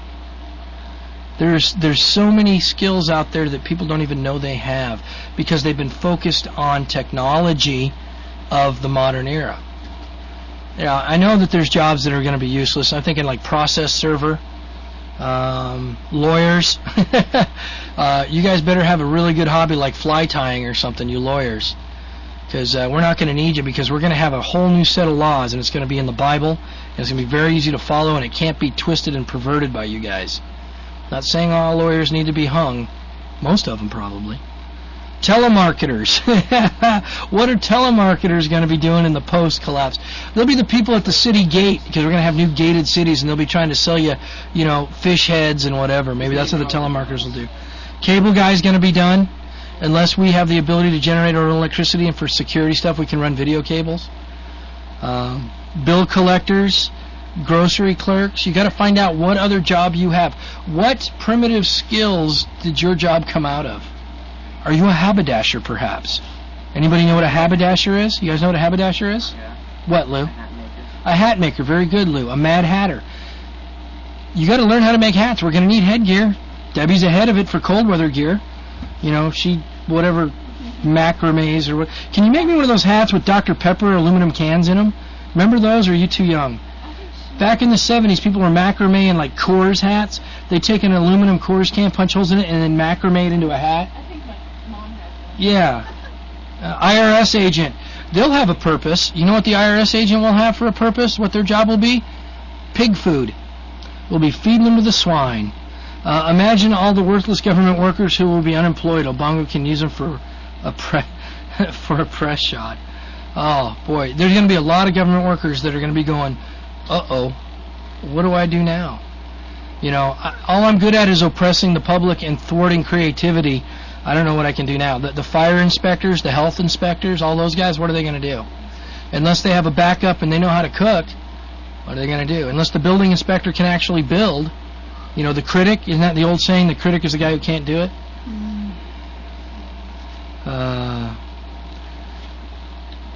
There's so many skills out there that people don't even know they have because they've been focused on technology of the modern era. Yeah, I know that there's jobs that are going to be useless. I'm thinking like process server, lawyers. You guys better have a really good hobby like fly tying or something, you lawyers, because we're not going to need you because we're going to have a whole new set of laws and it's going to be in the Bible and it's going to be very easy to follow and it can't be twisted and perverted by you guys. Not saying all lawyers need to be hung. Most of them probably. Telemarketers. What are telemarketers going to be doing in the post-collapse? They'll be the people at the city gate because we're going to have new gated cities and they'll be trying to sell you, you know, fish heads and whatever. Maybe that's what the telemarketers will do. Cable guy's going to be done unless we have the ability to generate our own electricity and for security stuff we can run video cables. Bill collectors. Grocery clerks. You got to find out what other job you have. What primitive skills did your job come out of? Are you a haberdasher, perhaps? Anybody know what a haberdasher is? You guys know what a haberdasher is? Yeah. What, Lou? A hat maker. Very good, Lou. A mad hatter. You got to learn how to make hats. We're going to need headgear. Debbie's ahead of it for cold weather gear. You know, whatever macrames or what. Can you make me one of those hats with Dr. Pepper aluminum cans in them? Remember those, or are you too young? Back in the 70s, people were macrameing like Coors hats. They'd take an aluminum Coors can, punch holes in it, and then macrame it into a hat. I think my mom had one. Yeah. IRS agent. They'll have a purpose. You know what the IRS agent will have for a purpose? What their job will be? Pig food. We'll be feeding them to the swine. Imagine all the worthless government workers who will be unemployed. Obama can use them for a press shot. Oh, boy. There's going to be a lot of government workers that are going to be going, uh-oh, what do I do now? You know, all I'm good at is oppressing the public and thwarting creativity. I don't know what I can do now. The fire inspectors, the health inspectors, all those guys, what are they going to do? Unless they have a backup and they know how to cook, what are they going to do? Unless the building inspector can actually build. You know, the critic, isn't that the old saying, the critic is the guy who can't do it?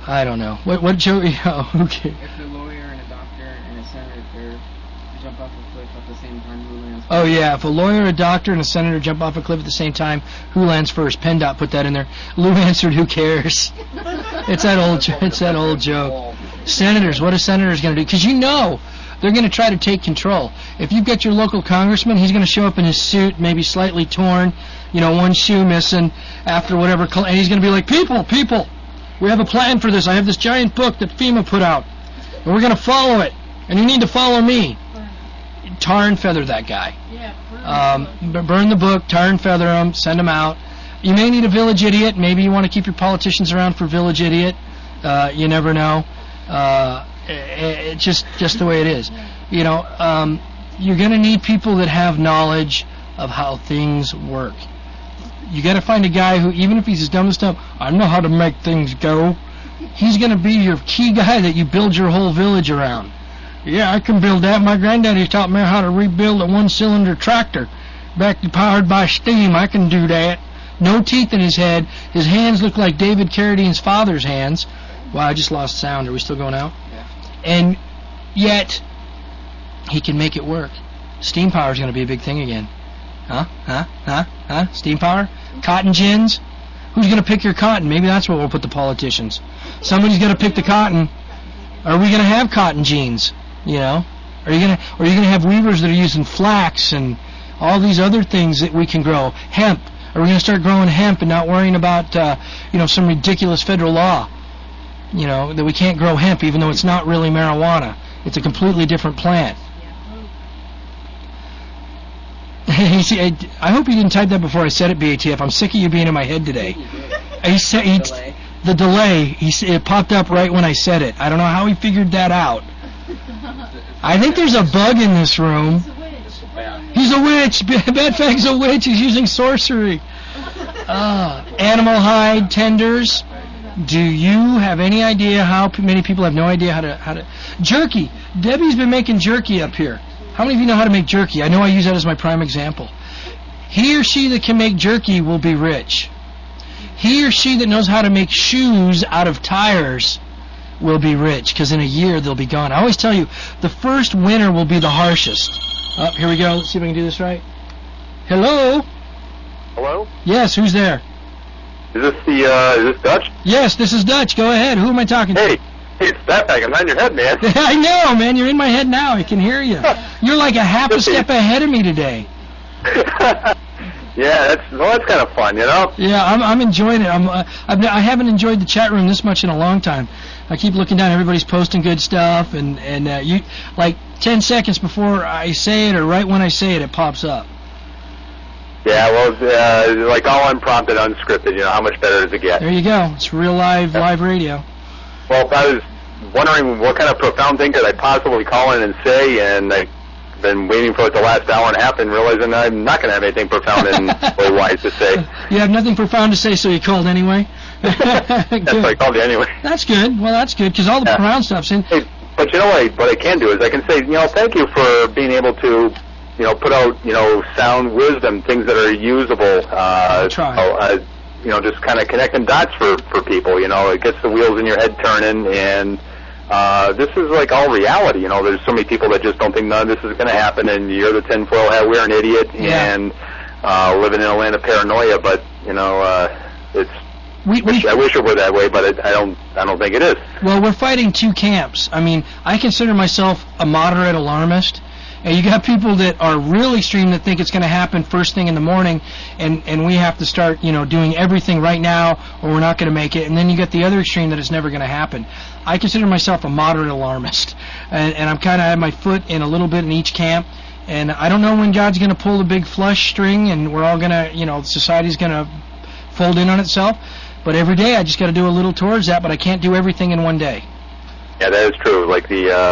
I don't know. What joke? Okay. If a lawyer and a doctor and a senator jump off a cliff at the same time, who lands first? Oh, yeah. If a lawyer, a doctor, and a senator jump off a cliff at the same time, who lands first? PennDOT put that in there. Lou answered, who cares? It's that old joke. Senators, what are senators going to do? Because you know they're going to try to take control. If you've got your local congressman, he's going to show up in his suit, maybe slightly torn, one shoe missing after whatever, and he's going to be like, people, we have a plan for this. I have this giant book that FEMA put out, and we're going to follow it, and you need to follow me. Tar and feather that guy. Burn the book, tar and feather him, send him out. You may need a village idiot. Maybe you want to keep your politicians around for village idiot. You never know. It's just the way it is. You're going to need people that have knowledge of how things work. You got to find a guy who, even if he's as dumb as dumb, I know how to make things go. He's going to be your key guy that you build your whole village around. Yeah, I can build that. My granddaddy taught me how to rebuild a one-cylinder tractor powered by steam. I can do that. No teeth in his head. His hands look like David Carradine's father's hands. Wow, I just lost sound. Are we still going out? Yeah. And yet, he can make it work. Steam power is going to be a big thing again. Huh? Steam power? Cotton gins? Who's going to pick your cotton? Maybe that's where we'll put the politicians. Somebody's got to pick the cotton. Are we going to have cotton jeans? Are you going to have weavers that are using flax and all these other things that we can grow? Hemp. Are we going to start growing hemp and not worrying about some ridiculous federal law? That we can't grow hemp even though it's not really marijuana. It's a completely different plant. I hope you didn't type that before I said it, BATF. I'm sick of you being in my head today. The delay. It popped up right when I said it. I don't know how he figured that out. I think there's a bug in this room. He's a witch. Bedfag's a witch. He's using sorcery. Animal hide tenders. Do you have any idea how many people have no idea how to jerky? Debbie's been making jerky up here. How many of you know how to make jerky? I know I use that as my prime example. He or she that can make jerky will be rich. He or she that knows how to make shoes out of tires will be rich, because in a year they'll be gone. I always tell you, the first winter will be the harshest. Here we go. Let's see if I can do this right. Hello? Hello? Yes, who's there? Is this Dutch? Yes, this is Dutch. Go ahead. Who am I talking to? Hey, it's Fatbag. I'm not in your head, man. I know, man. You're in my head now. I can hear you. You're like a half a step ahead of me today. Yeah, that's kind of fun, Yeah, I'm enjoying it. I haven't enjoyed the chat room this much in a long time. I keep looking down. Everybody's posting good stuff, and you, like 10 seconds before I say it or right when I say it, it pops up. Yeah, well, like all unprompted, unscripted. How much better does it get? There you go. It's real live radio. Well, I was wondering what kind of profound thing could I possibly call in and say, and I've been waiting for the last hour and a half and realizing I'm not going to have anything profound and really wise to say. You have nothing profound to say, so you called anyway? That's why I called you anyway. That's good. Well, that's good, because all the profound stuff's in. Hey, but what I can do is I can say, thank you for being able to, put out, sound wisdom, things that are usable. Try. Just kind of connecting dots for people. It gets the wheels in your head turning, and this is like all reality. There's so many people that just don't think none of this is going to happen, and you're the tinfoil hat wearing idiot, and living in a land of paranoia. But it's. I wish it were that way, but I don't think it is. Well, we're fighting two camps. I mean, I consider myself a moderate alarmist. And you got people that are real extreme that think it's going to happen first thing in the morning, and we have to start, doing everything right now, or we're not going to make it. And then you get the other extreme that it's never going to happen. I consider myself a moderate alarmist, and I'm kind of have my foot in a little bit in each camp. And I don't know when God's going to pull the big flush string, and we're all going to, society's going to fold in on itself. But every day I just got to do a little towards that, but I can't do everything in one day. Yeah, that is true. Like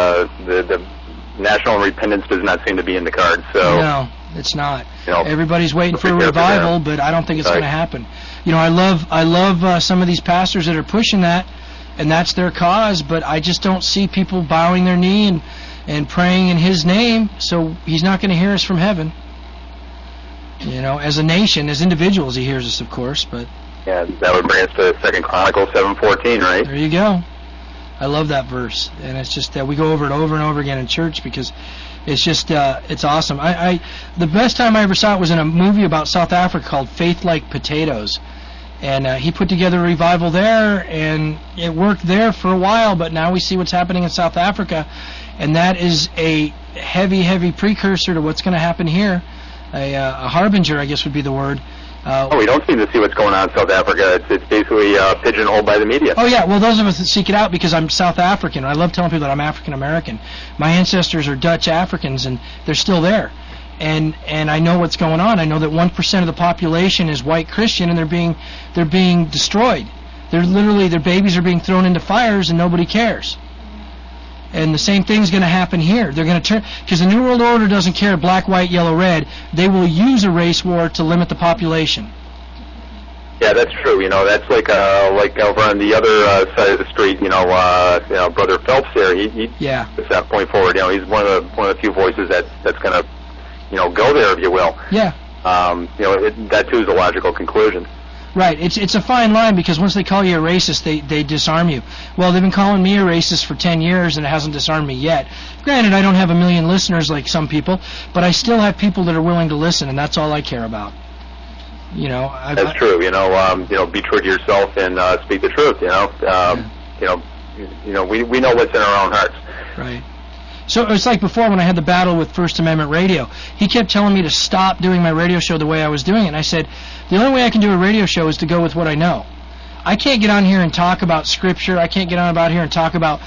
the national repentance does not seem to be in the cards. So no, it's not. Everybody's waiting for a revival, but I don't think it's going to happen. I love some of these pastors that are pushing that, and that's their cause. But I just don't see people bowing their knee and praying in His name. So He's not going to hear us from heaven. As a nation, as individuals, He hears us, of course, but Yeah, that would bring us to 2 Chronicles 7:14, right? There you go. I love that verse, and it's just that we go over it over and over again in church because it's just it's awesome. The best time I ever saw it was in a movie about South Africa called Faith Like Potatoes, and he put together a revival there, and it worked there for a while. But now we see what's happening in South Africa, and that is a heavy, heavy precursor to what's going to happen here. A harbinger, I guess, would be the word. We don't seem to see what's going on in South Africa. It's basically pigeonholed by the media. Oh, yeah. Well, those of us that seek it out, because I'm South African. I love telling people that I'm African American. My ancestors are Dutch Africans, and they're still there. And I know what's going on. I know that 1% of the population is white Christian, and they're being destroyed. Their babies are being thrown into fires, and nobody cares. And the same thing's going to happen here. They're going to turn, because the New World Order doesn't care black, white, yellow, red. They will use a race war to limit the population. Yeah, that's true. That's like over on the other side of the street. Brother Phelps there. He puts that point forward. He's one of the few voices that's going to, go there, if you will. Yeah. That too is a logical conclusion. Right. It's a fine line, because once they call you a racist, they disarm you. Well, they've been calling me a racist for 10 years, and it hasn't disarmed me yet. Granted, I don't have 1 million listeners like some people, but I still have people that are willing to listen, and that's all I care about. That's true. Be true to yourself and speak the truth. We know what's in our own hearts. Right. So it's like before when I had the battle with First Amendment Radio. He kept telling me to stop doing my radio show the way I was doing it. And I said, the only way I can do a radio show is to go with what I know. I can't get on here and talk about Scripture. I can't get on about here and talk about,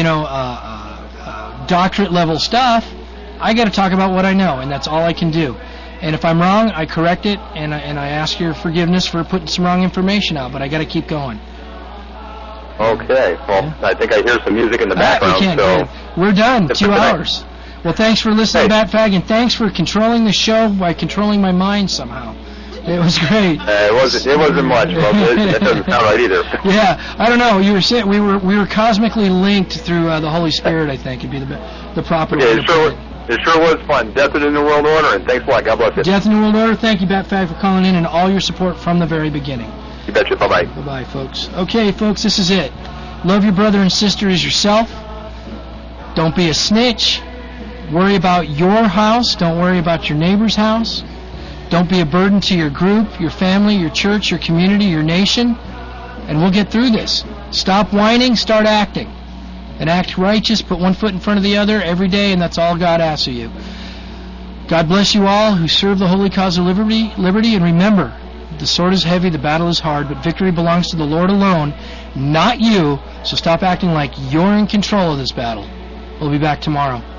doctorate level stuff. I got to talk about what I know, and that's all I can do. And if I'm wrong, I correct it, and I ask your forgiveness for putting some wrong information out. But I got to keep going. Okay. Well, I think I hear some music in the background. So we're done. 2 hours. Well, thanks for listening, Batfag, and thanks for controlling the show by controlling my mind somehow. It was great. It wasn't much, but that doesn't sound right either. Yeah, I don't know. You were saying we were cosmically linked through the Holy Spirit. I think would be the proper. Okay, it sure was fun. Death in the New World Order, and thanks a lot. God bless you. Death in the New World Order. Thank you, Batfag, for calling in and all your support from the very beginning. You betcha. Bye-bye. Bye-bye, folks. Okay, folks, this is it. Love your brother and sister as yourself. Don't be a snitch. Worry about your house. Don't worry about your neighbor's house. Don't be a burden to your group, your family, your church, your community, your nation. And we'll get through this. Stop whining, start acting. And act righteous, put one foot in front of the other every day, and that's all God asks of you. God bless you all who serve the holy cause of liberty, and remember, the sword is heavy, the battle is hard, but victory belongs to the Lord alone, not you, so stop acting like you're in control of this battle. We'll be back tomorrow.